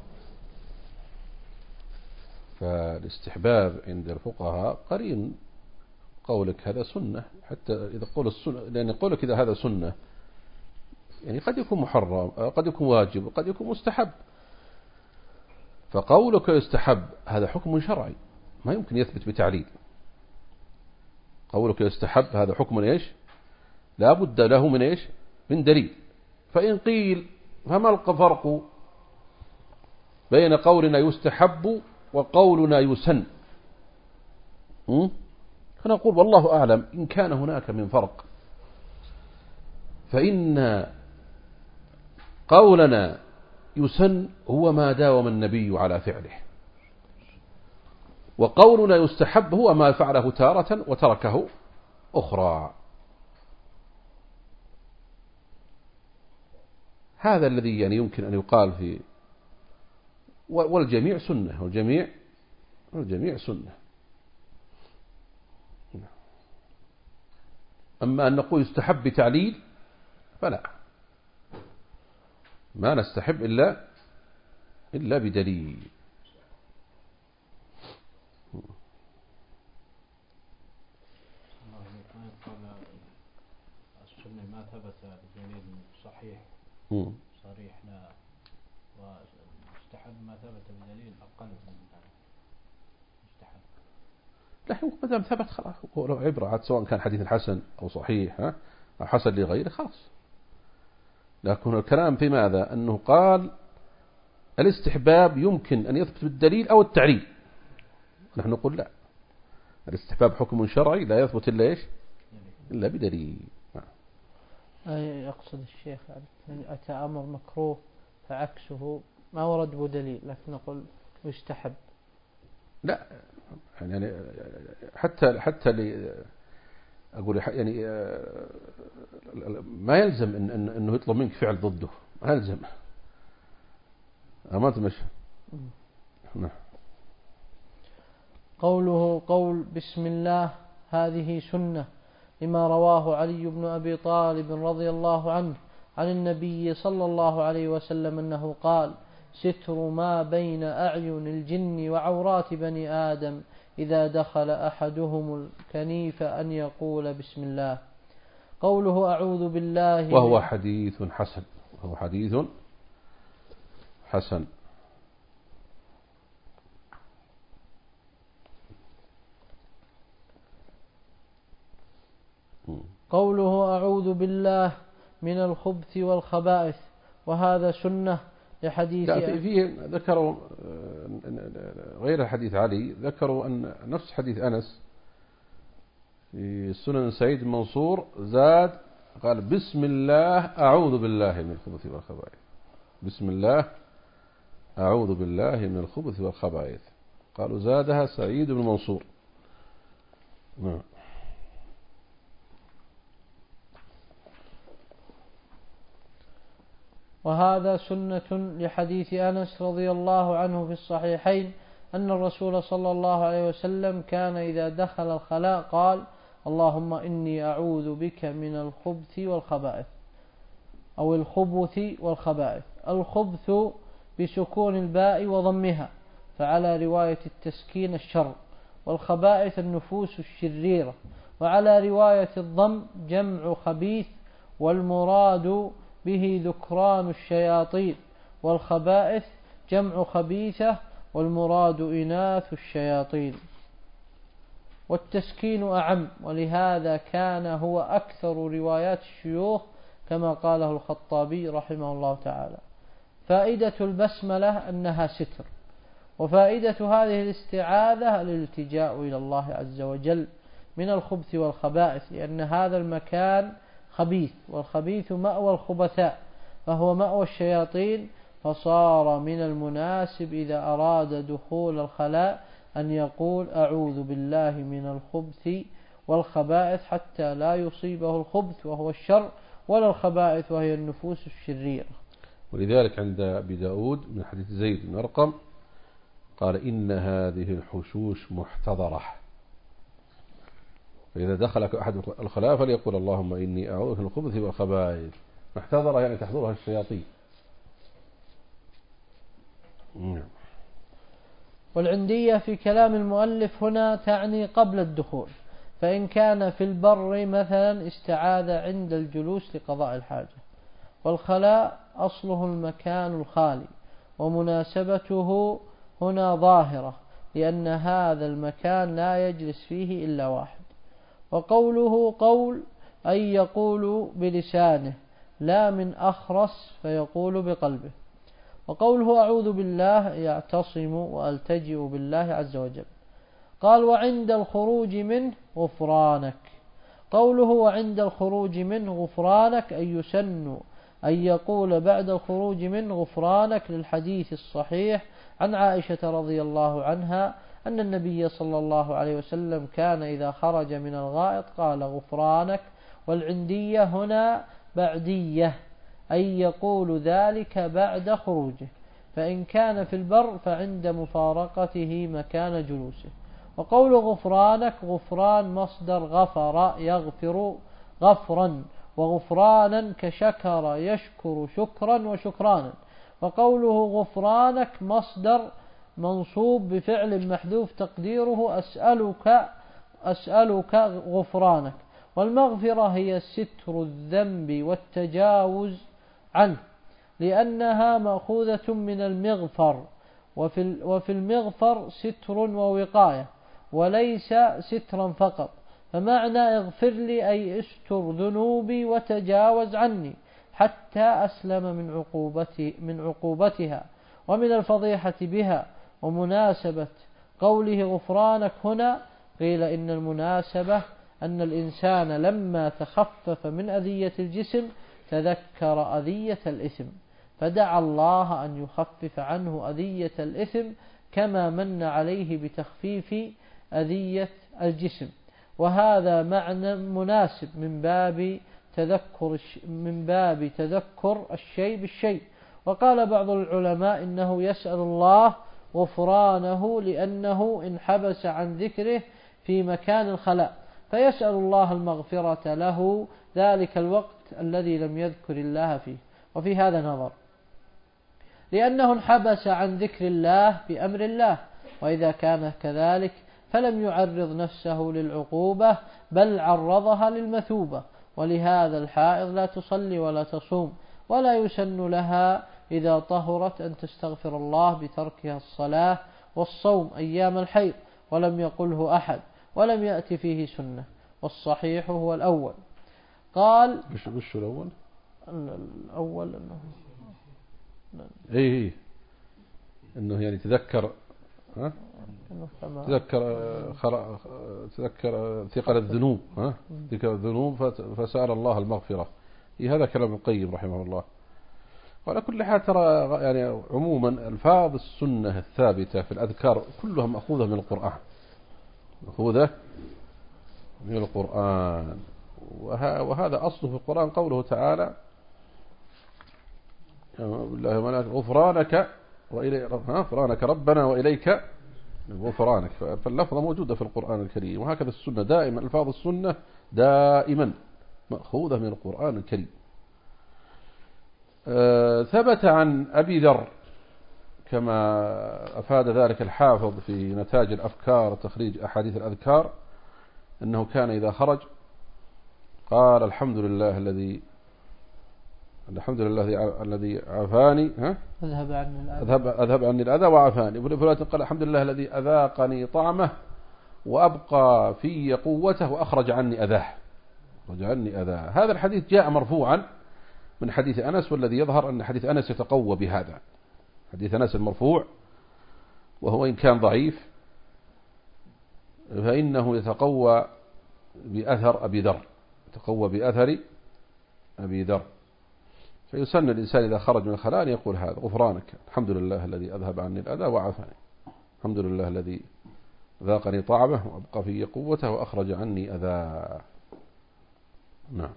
فالاستحباب عند الفقهاء قرين قولك هذا سنة، حتى إذا قول السنة، لأن قولك إذا هذا سنة يعني قد يكون محرم، قد يكون واجب، وقد يكون مستحب. فقولك يستحب هذا حكم شرعي ما يمكن يثبت بتعليل. قولك يستحب هذا حكم إيش؟ لا بد له من إيش؟ من دليل. فإن قيل فما الفرق بين قولنا يستحب وقولنا يسن؟ فنقول والله أعلم إن كان هناك من فرق، فإن قولنا يسن هو ما داوم النبي على فعله، وقولنا يستحب هو ما فعله تارة وتركه أخرى. هذا الذي يعني يمكن أن يقال فيه، والجميع سنة، والجميع سنة. أما أن نقول يستحب بتعليل فلا، ما نستحب إلا بدليل. السنة ما ثبت بدليل صحيح صريح لا، واستحب ما ثبت بدليل أقل من مستحب. لا، ما دام ثبت خلاص، ولو عبرة سواء كان حديث حسن أو صحيح أو حسن لغيره خلاص. لكن الكلام في ماذا؟ أنه قال الاستحباب يمكن أن يثبت بالدليل أو التعليل. نحن نقول لا، الاستحباب حكم شرعي لا يثبت إلا بدليل. يقصد الشيخ يعني أتى أمر مكروه فعكسه ما ورد بدليل، لكن نقول يستحب. لا يعني حتى أقول يعني ما يلزم إنه يطلب منك فعل ضده، ما يلزم، ما تمشي. نعم. قوله قول بسم الله هذه سنة، لما رواه علي بن أبي طالب رضي الله عنه عن النبي صلى الله عليه وسلم أنه قال: ستر ما بين أعين الجن وعورات بني آدم إذا دخل أحدهم الكنيف أن يقول بسم الله. قوله أعوذ بالله، وهو حديث حسن، وهو حديث حسن. قوله أعوذ بالله من الخبث والخبائث، وهذا سنة لحديث فيه ذكروا غير حديث علي، ذكروا أن نفس حديث أنس في سنن سعيد المنصور زاد قال بسم الله أعوذ بالله من الخبث والخبائث، بسم الله أعوذ بالله من الخبث والخبائث، قالوا زادها سعيد بن منصور. نعم. وهذا سنة لحديث أنس رضي الله عنه في الصحيحين أن الرسول صلى الله عليه وسلم كان إذا دخل الخلاء قال اللهم إني أعوذ بك من الخبث والخبائث، أو الخبث والخبائث. الخبث بسكون الباء وضمها، فعلى رواية التسكين الشر، والخبائث النفوس الشريرة، وعلى رواية الضم جمع خبيث، والمراد به ذكران الشياطين، والخبائث جمع خبيثة، والمراد إناث الشياطين. والتسكين أعم، ولهذا كان هو أكثر روايات الشيوخ كما قاله الخطابي رحمه الله تعالى. فائدة البسملة أنها ستر، وفائدة هذه الاستعاذة الالتجاء إلى الله عز وجل من الخبث والخبائث، لأن هذا المكان خبيث، والخبيث مأوى الخبثاء، فهو مأوى الشياطين، فصار من المناسب إذا أراد دخول الخلاء أن يقول أعوذ بالله من الخبث والخبائث، حتى لا يصيبه الخبث وهو الشر، ولا الخبائث وهي النفوس الشريرة. ولذلك عند أبي داود من حديث زيد بن أرقم قال إن هذه الحشوش محتضرة، فإذا دخلك أحد الخلاء فليقول اللهم إني أعوذ من الخبث والخبائث. محتضرة يعني تحضرها الشياطين. والعندية في كلام المؤلف هنا تعني قبل الدخول، فإن كان في البر مثلا استعاذ عند الجلوس لقضاء الحاجة. والخلاء أصله المكان الخالي، ومناسبته هنا ظاهرة، لأن هذا المكان لا يجلس فيه إلا واحد. وقوله قول أي يقول بلسانه، لا من أخرس فيقول بقلبه. وقوله أعوذ بالله يعتصم وألتجئ بالله عز وجل. قال وعند الخروج منه غفرانك. قوله وعند الخروج منه غفرانك أي يسن أن يقول بعد الخروج منه غفرانك، للحديث الصحيح عن عائشة رضي الله عنها أن النبي صلى الله عليه وسلم كان إذا خرج من الغائط قال غفرانك. والعندية هنا بعدية، أي يقول ذلك بعد خروجه، فإن كان في البر فعند مفارقته مكان جلوسه. وقول غفرانك غفران مصدر غفر يغفر غفرا، وغفرانا كشكر يشكر شكرا وشكرانا. وقوله غفرانك مصدر منصوب بفعل محذوف تقديره أسألك غفرانك. والمغفرة هي ستر الذنب والتجاوز عنه، لأنها مأخوذة من المغفر، وفي المغفر ستر ووقاية، وليس سترا فقط. فمعنى اغفر لي أي استر ذنوبي وتجاوز عني حتى أسلم من عقوبتها ومن الفضيحة بها. ومناسبة قوله غفرانك هنا قيل إن المناسبة أن الإنسان لما تخفف من أذية الجسم تذكر أذية الإثم، فدعا الله أن يخفف عنه أذية الإثم كما من عليه بتخفيف أذية الجسم. وهذا معنى مناسب من باب تذكر الشيء بالشيء. وقال بعض العلماء إنه يسأل الله غفرانه لأنه انحبس عن ذكره في مكان الخلاء، فيسأل الله المغفرة له ذلك الوقت الذي لم يذكر الله فيه. وفي هذا نظر، لأنه انحبس عن ذكر الله بأمر الله، وإذا كان كذلك فلم يعرض نفسه للعقوبة بل عرضها للمثوبة. ولهذا الحائض لا تصلي ولا تصوم، ولا يسن لها إذا طهرت أن تستغفر الله بتركها الصلاة والصوم أيام الحيض، ولم يقله أحد ولم يأتي فيه سنة، والصحيح هو الأول. قال وش الأول؟ الأول أنه إيه أنه يعني تذكر تذكر ثقل الذنوب ذكر الذنوب فسأل الله المغفرة. هذا كلام القيم رحمه الله. وعلى كل حال ترى يعني عموما ألفاظ السنة الثابتة في الأذكار كلها مأخوذة من القرآن، مأخوذة من القرآن. وهذا أصله في القرآن قوله تعالى غفرانك غفرانك ربنا وإليك غفرانك. فاللفظة موجودة في القرآن الكريم، وهكذا السنة دائما ألفاظ السنة دائما مأخوذة من القرآن الكريم. ثبت عن أبي ذر كما أفاد ذلك الحافظ في نتاج الأفكار تخريج أحاديث الأذكار أنه كان إذا خرج قال الحمد لله الذي عافاني أذهب عني الأذى وعافاني. قال الحمد لله الذي أذاقني طعمه وأبقى في قوته وأخرج عني أذاه. هذا الحديث جاء مرفوعا من حديث أنس، والذي يظهر أن حديث أنس يتقوى بهذا. حديث أنس المرفوع وهو إن كان ضعيف فإنه يتقوى بأثر أبي ذر. فيسن الإنسان إذا خرج من الخلاء أن يقول هذا غفرانك الحمد لله الذي أذهب عني الأذى وعافاني، الحمد لله الذي ذاقني طعمه وأبقى في قوته وأخرج عني أذاه. نعم.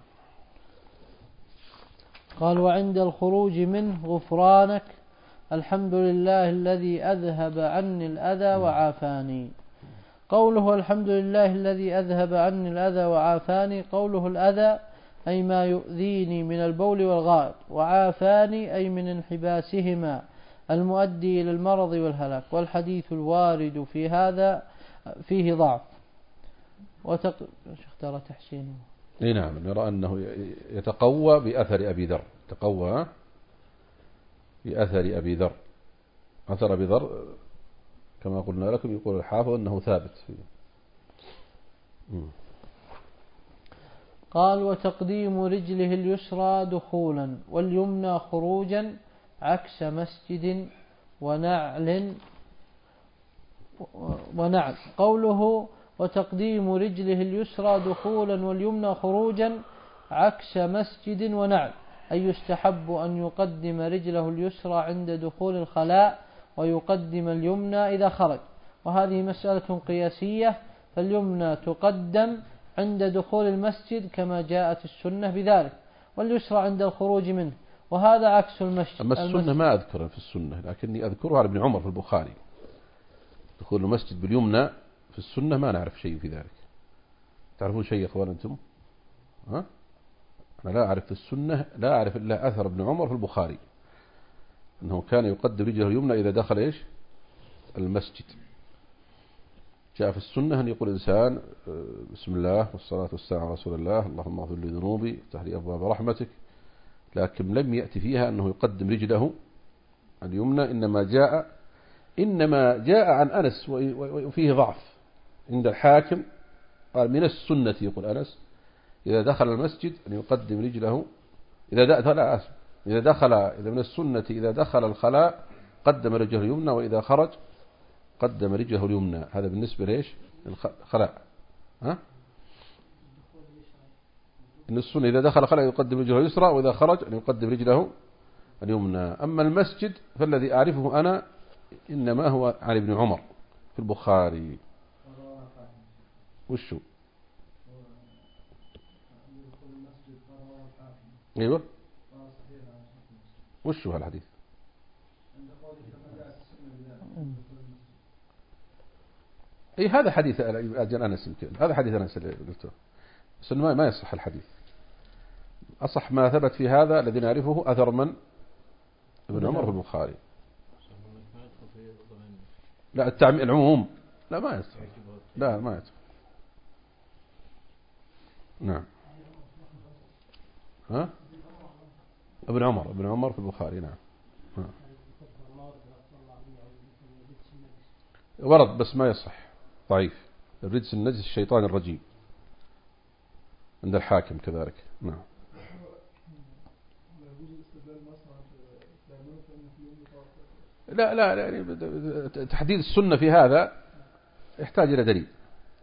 قال وعند الخروج منه غفرانك الحمد لله الذي أذهب عني الأذى وعافاني. قوله الحمد لله الذي أذهب عني الأذى وعافاني، قوله الأذى أي ما يؤذيني من البول والغائط، وعافاني أي من انحباسهما المؤدي إلى المرض والهلاك، والحديث الوارد في هذا فيه ضعف. اختار تحسينه. نعم، نرى أنه يتقوى بأثر أبي ذر، يتقوى بأثر أبي ذر. أثر أبي ذر كما قلنا لكم يقول الحافظ أنه ثابت فيه. قال وتقديم رجله اليسرى دخولا واليمنى خروجا عكس مسجد ونعل. قوله وتقديم رجله اليسرى دخولا واليمنى خروجا عكس مسجد ونعل، أي يستحب أن يقدم رجله اليسرى عند دخول الخلاء ويقدم اليمنى إذا خرج، وهذه مسألة قياسية، فاليمنى تقدم عند دخول المسجد كما جاءت السنة بذلك، واليسرى عند الخروج منه، وهذا عكس المسجد. أما السنة ما أذكرها في السنة، لكني أذكرها عن ابن عمر في البخاري، دخول المسجد باليمنى في السنة ما نعرف شيء في ذلك. تعرفون شيء يا أخوان أنتم؟ أنا لا أعرف في السنة، لا أعرف إلا أثر ابن عمر في البخاري أنه كان يقدم رجله اليمنى إذا دخل المسجد. جاء في السنة أن يقول الإنسان بسم الله والصلاة والسلام على رسول الله، اللهم اغفر لي ذنوبي وافتح لي أبواب رحمتك، لكن لم يأتي فيها أنه يقدم رجله اليمنى، إنما جاء عن أنس وفيه ضعف عند الحاكم، قال من السنة يقول أنس إذا دخل المسجد أن يقدم رجله إذا من السنة إذا دخل الخلاء قدم رجله اليمنى، وإذا خرج قدم رجله اليمنى. هذا بالنسبة ليش الخلاء. إن السنة إذا دخل الخلاء يقدم رجله اليسرى، وإذا خرج أن يقدم رجله اليمنى. أما المسجد فالذي أعرفه أنا إنما هو عن ابن عمر في البخاري. وشو؟ أيوة، وشو هالحديث؟ أي هذا حديث أجل أنس، يمكن هذا حديث أنس اللي قلته، بس ما يصح الحديث. أصح ما ثبت في هذا الذي نعرفه أثر من ابن عمر في البخاري. لا العموم لا ما يصح، لا ما يصح. نعم. ابن عمر في البخاري. نعم. ورد بس ما يصح، ضعيف. الرجس النجس الشيطان الرجيم عند الحاكم كذلك. نعم. لا يعني تحديد السنة في هذا يحتاج إلى دليل.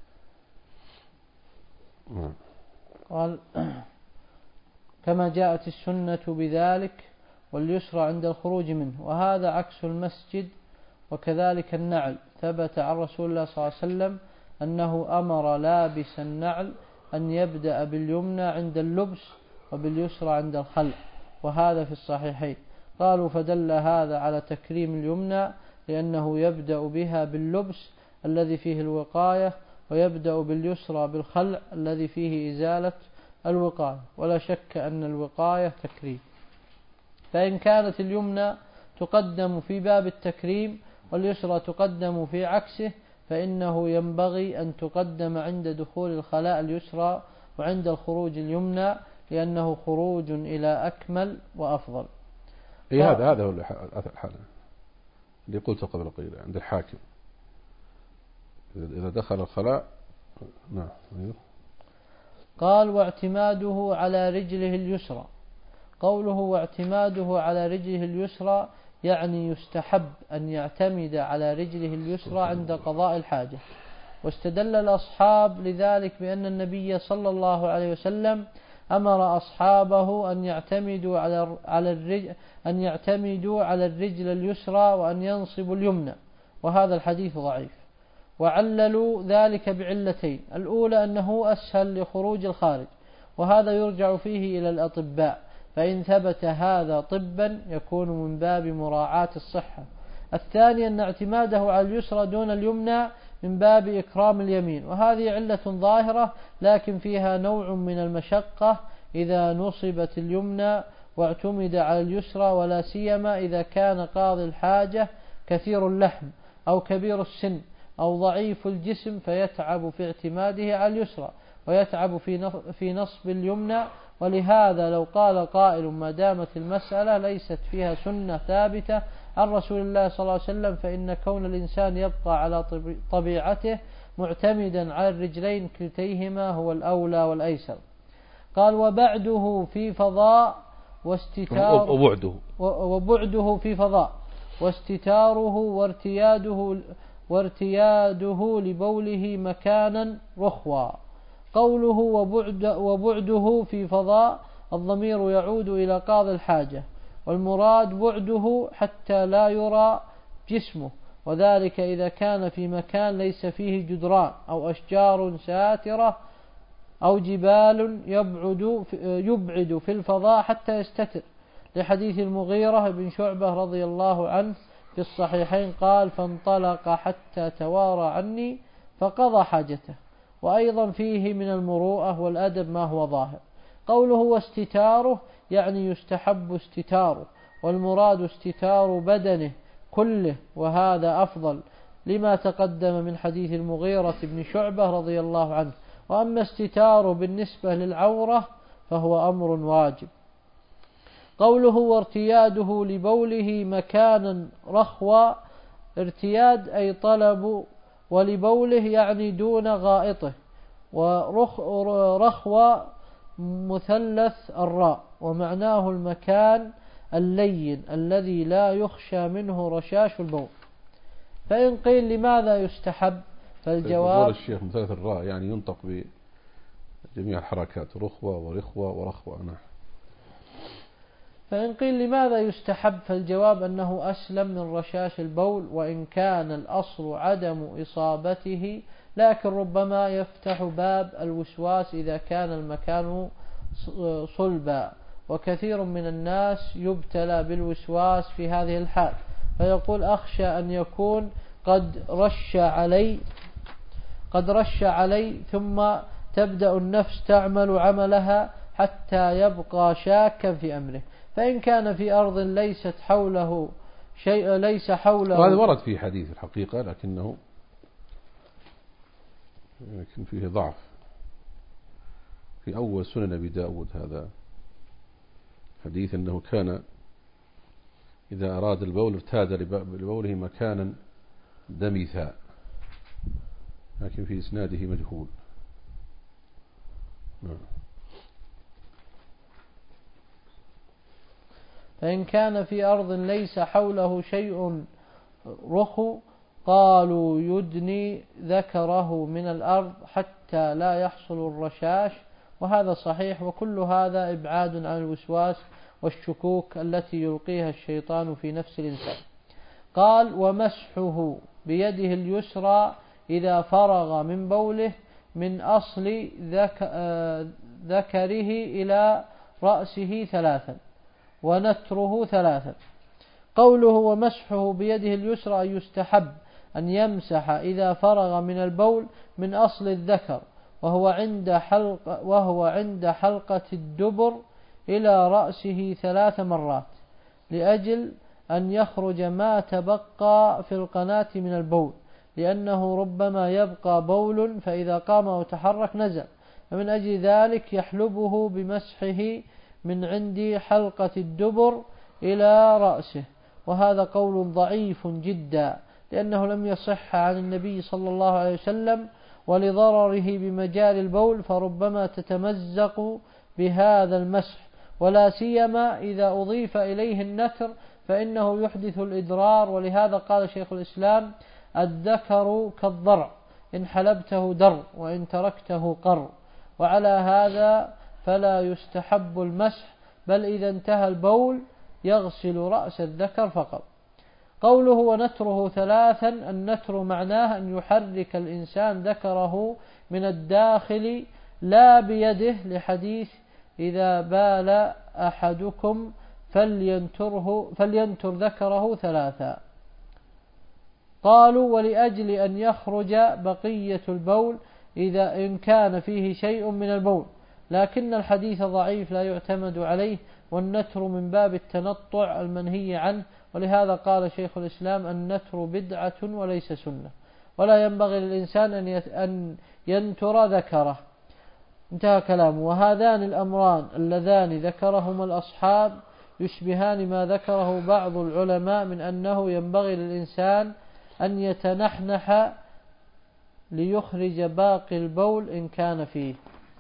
قال كما جاءت السنة بذلك، واليسرى عند الخروج منه، وهذا عكس المسجد. وكذلك النعل، ثبت عن رسول الله صلى الله عليه وسلم أنه أمر لابس النعل أن يبدأ باليمنى عند اللبس وباليسرى عند الخلع، وهذا في الصحيحين. قالوا فدل هذا على تكريم اليمنى لأنه يبدأ بها باللبس الذي فيه الوقاية، ويبدأ باليسرى بالخلع الذي فيه إزالة الوقاية، ولا شك أن الوقاية تكريم. فإن كانت اليمنى تقدم في باب التكريم واليسرى تقدم في عكسه، فإنه ينبغي أن تقدم عند دخول الخلاء اليسرى وعند الخروج اليمنى، لأنه خروج إلى أكمل وأفضل. هذا هو الحالة اللي قلته قبل قليل عند الحاكم إذا دخل الخلاء. نعم. قال واعتماده على رجله اليسرى. قوله واعتماده على رجله اليسرى يعني يستحب أن يعتمد على رجله اليسرى عند قضاء الحاجة. واستدل الأصحاب لذلك بأن النبي صلى الله عليه وسلم أمر أصحابه أن يعتمدوا على الرجل اليسرى وأن ينصبوا اليمنى، وهذا الحديث ضعيف. وعللوا ذلك بعلتين: الأولى أنه أسهل لخروج الخارج، وهذا يرجع فيه إلى الأطباء، فإن ثبت هذا طبا يكون من باب مراعاة الصحة. الثاني أن اعتماده على اليسرى دون اليمنى من باب إكرام اليمين، وهذه علة ظاهرة لكن فيها نوع من المشقة إذا نصبت اليمنى واعتمد على اليسرى، ولا سيما إذا كان قاضي الحاجة كثير اللحم أو كبير السن أو ضعيف الجسم، فيتعب في اعتماده على اليسرى ويتعب في نصب اليمنى. ولهذا لو قال قائل ما دامت المسألة ليست فيها سنة ثابتة عن رسول الله صلى الله عليه وسلم، فإن كون الإنسان يبقى على طبيعته معتمدا على الرجلين كلتيهما هو الأولى والأيسر. قال وبعده في فضاء وبعده في فضاء واستتاره وارتياده لبوله مكانا رخوا. قوله وبعده في فضاء الضمير يعود إلى قاضي الحاجة، والمراد بعده حتى لا يرى جسمه، وذلك إذا كان في مكان ليس فيه جدران أو أشجار ساترة أو جبال يبعد في الفضاء حتى يستتر، لحديث المغيرة بن شعبة رضي الله عنه في الصحيحين قال فانطلق حتى توارى عني فقضى حاجته. وأيضا فيه من المروءة والأدب ما هو ظاهر. قوله واستتاره يعني يستحب استتاره، والمراد استتار بدنه كله، وهذا أفضل لما تقدم من حديث المغيرة بن شعبة رضي الله عنه. وأما استتاره بالنسبة للعورة فهو أمر واجب. قوله وارتياده لبوله مكانا رخوا، ارتياد أي طلب، ولبوله يعني دون غائطه، ورخوا مثلث الراء، ومعناه المكان اللين الذي لا يخشى منه رشاش البول. فإن قيل لماذا يستحب، فالجواب الشيخ مثلث الراء يعني ينطق بجميع الحركات، رخوة ورخوة ورخوة. فإن قيل لماذا يستحب، فالجواب أنه أسلم من رشاش البول، وإن كان الأصل عدم إصابته، لكن ربما يفتح باب الوسواس إذا كان المكان صلبا، وكثير من الناس يبتلى بالوسواس في هذه الحال، فيقول أخشى أن يكون قد رش علي ثم تبدأ النفس تعمل عملها حتى يبقى شاكا في أمره. فإن كان في أرض ليس حوله وهذا ورد في حديث الحقيقة، لكن فيه ضعف في أول سنن أبي داود هذا حديث أنه كان إذا أراد البول ارتاد لبوله مكانا دمثا، لكن في إسناده مجهول. فإن كان في أرض ليس حوله شيء رخو قالوا يدني ذكره من الأرض حتى لا يحصل الرشاش، وهذا صحيح. وكل هذا إبعاد عن الوسواس والشكوك التي يلقيها الشيطان في نفس الإنسان. قال: ومسحه بيده اليسرى إذا فرغ من بوله من أصل ذكره إلى رأسه 3 ونتره 3. قوله ومسحه بيده اليسرى يستحب أن يمسح إذا فرغ من البول من أصل الذكر وهو عند حلقة الدبر إلى رأسه 3 مرات، لأجل أن يخرج ما تبقى في القناة من البول، لأنه ربما يبقى بول فإذا قام وتحرك نزل، فمن أجل ذلك يحلبه بمسحه من عند حلقة الدبر إلى رأسه. وهذا قول ضعيف جدا، لأنه لم يصح عن النبي صلى الله عليه وسلم، ولضرره بمجال البول فربما تتمزق بهذا المسح، ولا سيما إذا أضيف إليه النتر فإنه يحدث الإدرار. ولهذا قال شيخ الإسلام: الذكر كالضرع، إن حلبته در وإن تركته قر. وعلى هذا فلا يستحب المسح، بل إذا انتهى البول يغسل رأس الذكر فقط. قوله ونتره 3، النتر معناه أن يحرك الإنسان ذكره من الداخل لا بيده، لحديث إذا بال أحدكم فلينتر ذكره 3. قالوا ولأجل أن يخرج بقية البول إن كان فيه شيء من البول، لكن الحديث ضعيف لا يعتمد عليه، والنتر من باب التنطع المنهي عنه. ولهذا قال شيخ الإسلام: النتر بدعة وليس سنة، ولا ينبغي للإنسان أن ينتر ذكره. انتهى كلامه. وهذان الأمران اللذان ذكرهما الأصحاب يشبهان ما ذكره بعض العلماء من أنه ينبغي للإنسان أن يتنحنح ليخرج باقي البول إن كان فيه.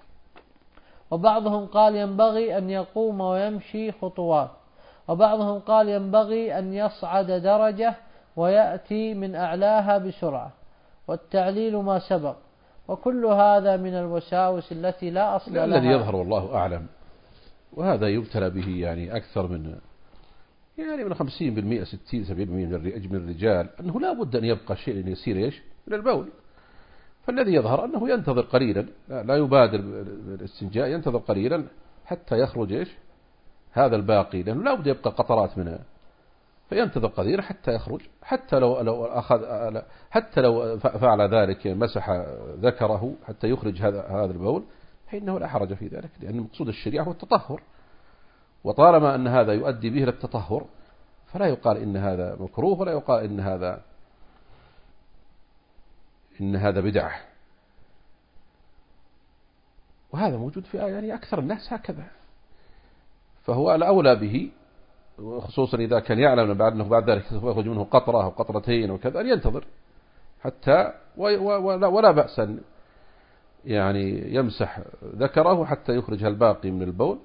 وبعضهم قال ينبغي أن يقوم ويمشي خطوات، وبعضهم قال ينبغي أن يصعد درجة ويأتي من أعلاها بسرعة، والتعليل ما سبق. وكل هذا من الوساوس التي لا أصل لها. الذي يظهر والله أعلم، وهذا يبتلى به يعني أكثر من 50% 60-70% من الرجال، أنه لا بد أن يبقى شيء يسير من البول. فالذي يظهر أنه ينتظر قليلا، لا يبادر بالاستنجاء، ينتظر قليلا حتى يخرج هذا الباقي، لأنه لا بد يبقى قطرات منها، فينتظر قليلا حتى يخرج. حتى لو فعل ذلك مسح ذكره حتى يخرج هذا البول، فإنه لا حرج في ذلك، لأن مقصود الشريعة هو التطهر، وطالما أن هذا يؤدي به للتطهر فلا يقال إن هذا مكروه، ولا يقال إن هذا بدعة. وهذا موجود في أكثر الناس هكذا، فهو الأولى به، خصوصا إذا كان يعلم أنه بعد ذلك يخرج منه قطرة أو قطرتين وكذا، أن ينتظر حتى ولا بأس أن يمسح ذكره حتى يخرج الباقي من البول.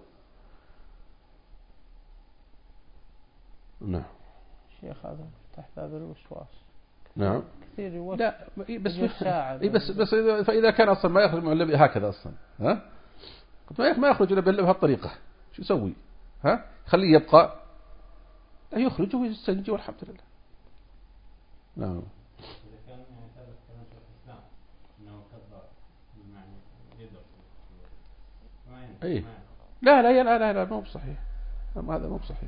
نعم. شيخ هذا تحت باب الوسواس. نعم. كثير لا بس فإذا كان أصلا ما يخرج من اللب هكذا أصلا، ما يخرج إلا بهالطريقة، شو يسوي؟ خليه يبقى، لا يخرج ويستنجي والحمد لله. نعم. إذا كان ثبت كما في الإسلام إنه كبر بمعنى يدرس لا مو بصحيح، هذا مو بصحيح.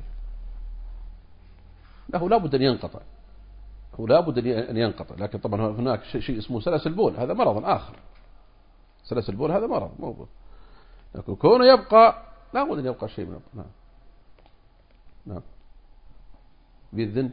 له لابد أن ينقطع، لكن طبعا هناك شيء اسمه سلس البول، هذا مرض آخر. سلس البول هذا مرض موجود، لكن كونه يبقى لابد أن يبقى شيء منه. نعم. بإذن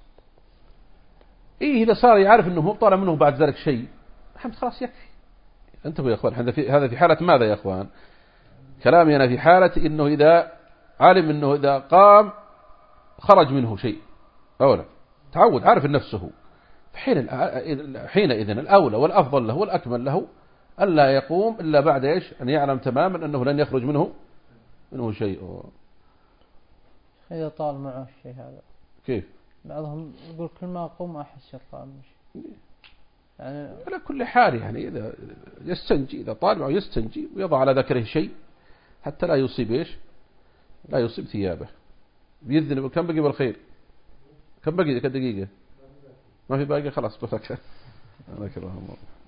إذا صار يعرف أنه طالع منه بعد ذلك شيء، خلاص يكفي، انتبهوا يا اخوان، هذا في حالة ماذا يا اخوان؟ كلامي أنا في حالة إنه إذا علم إنه إذا قام خرج منه شيء أولا، تعود عارف نفسه، حينئذ الأولى والأفضل له والأكمل له ألا يقوم إلا بعد إيش؟ أن يعلم تماما أنه لن يخرج منه شيء. إذا طال معه الشيء هذا كيف؟ بعضهم يقول كل ما أقوم أحس يطال يعني على كل حال يعني إذا يستنجي، إذا طال معه يستنجي ويضع على ذكره شيء حتى لا يصيب إيش؟ لا يصيب ثيابه. بيذنب. كم بقي بالخير؟ كم بقي؟ كم دقيقة؟ ما في باقي؟ خلاص بفكر. الله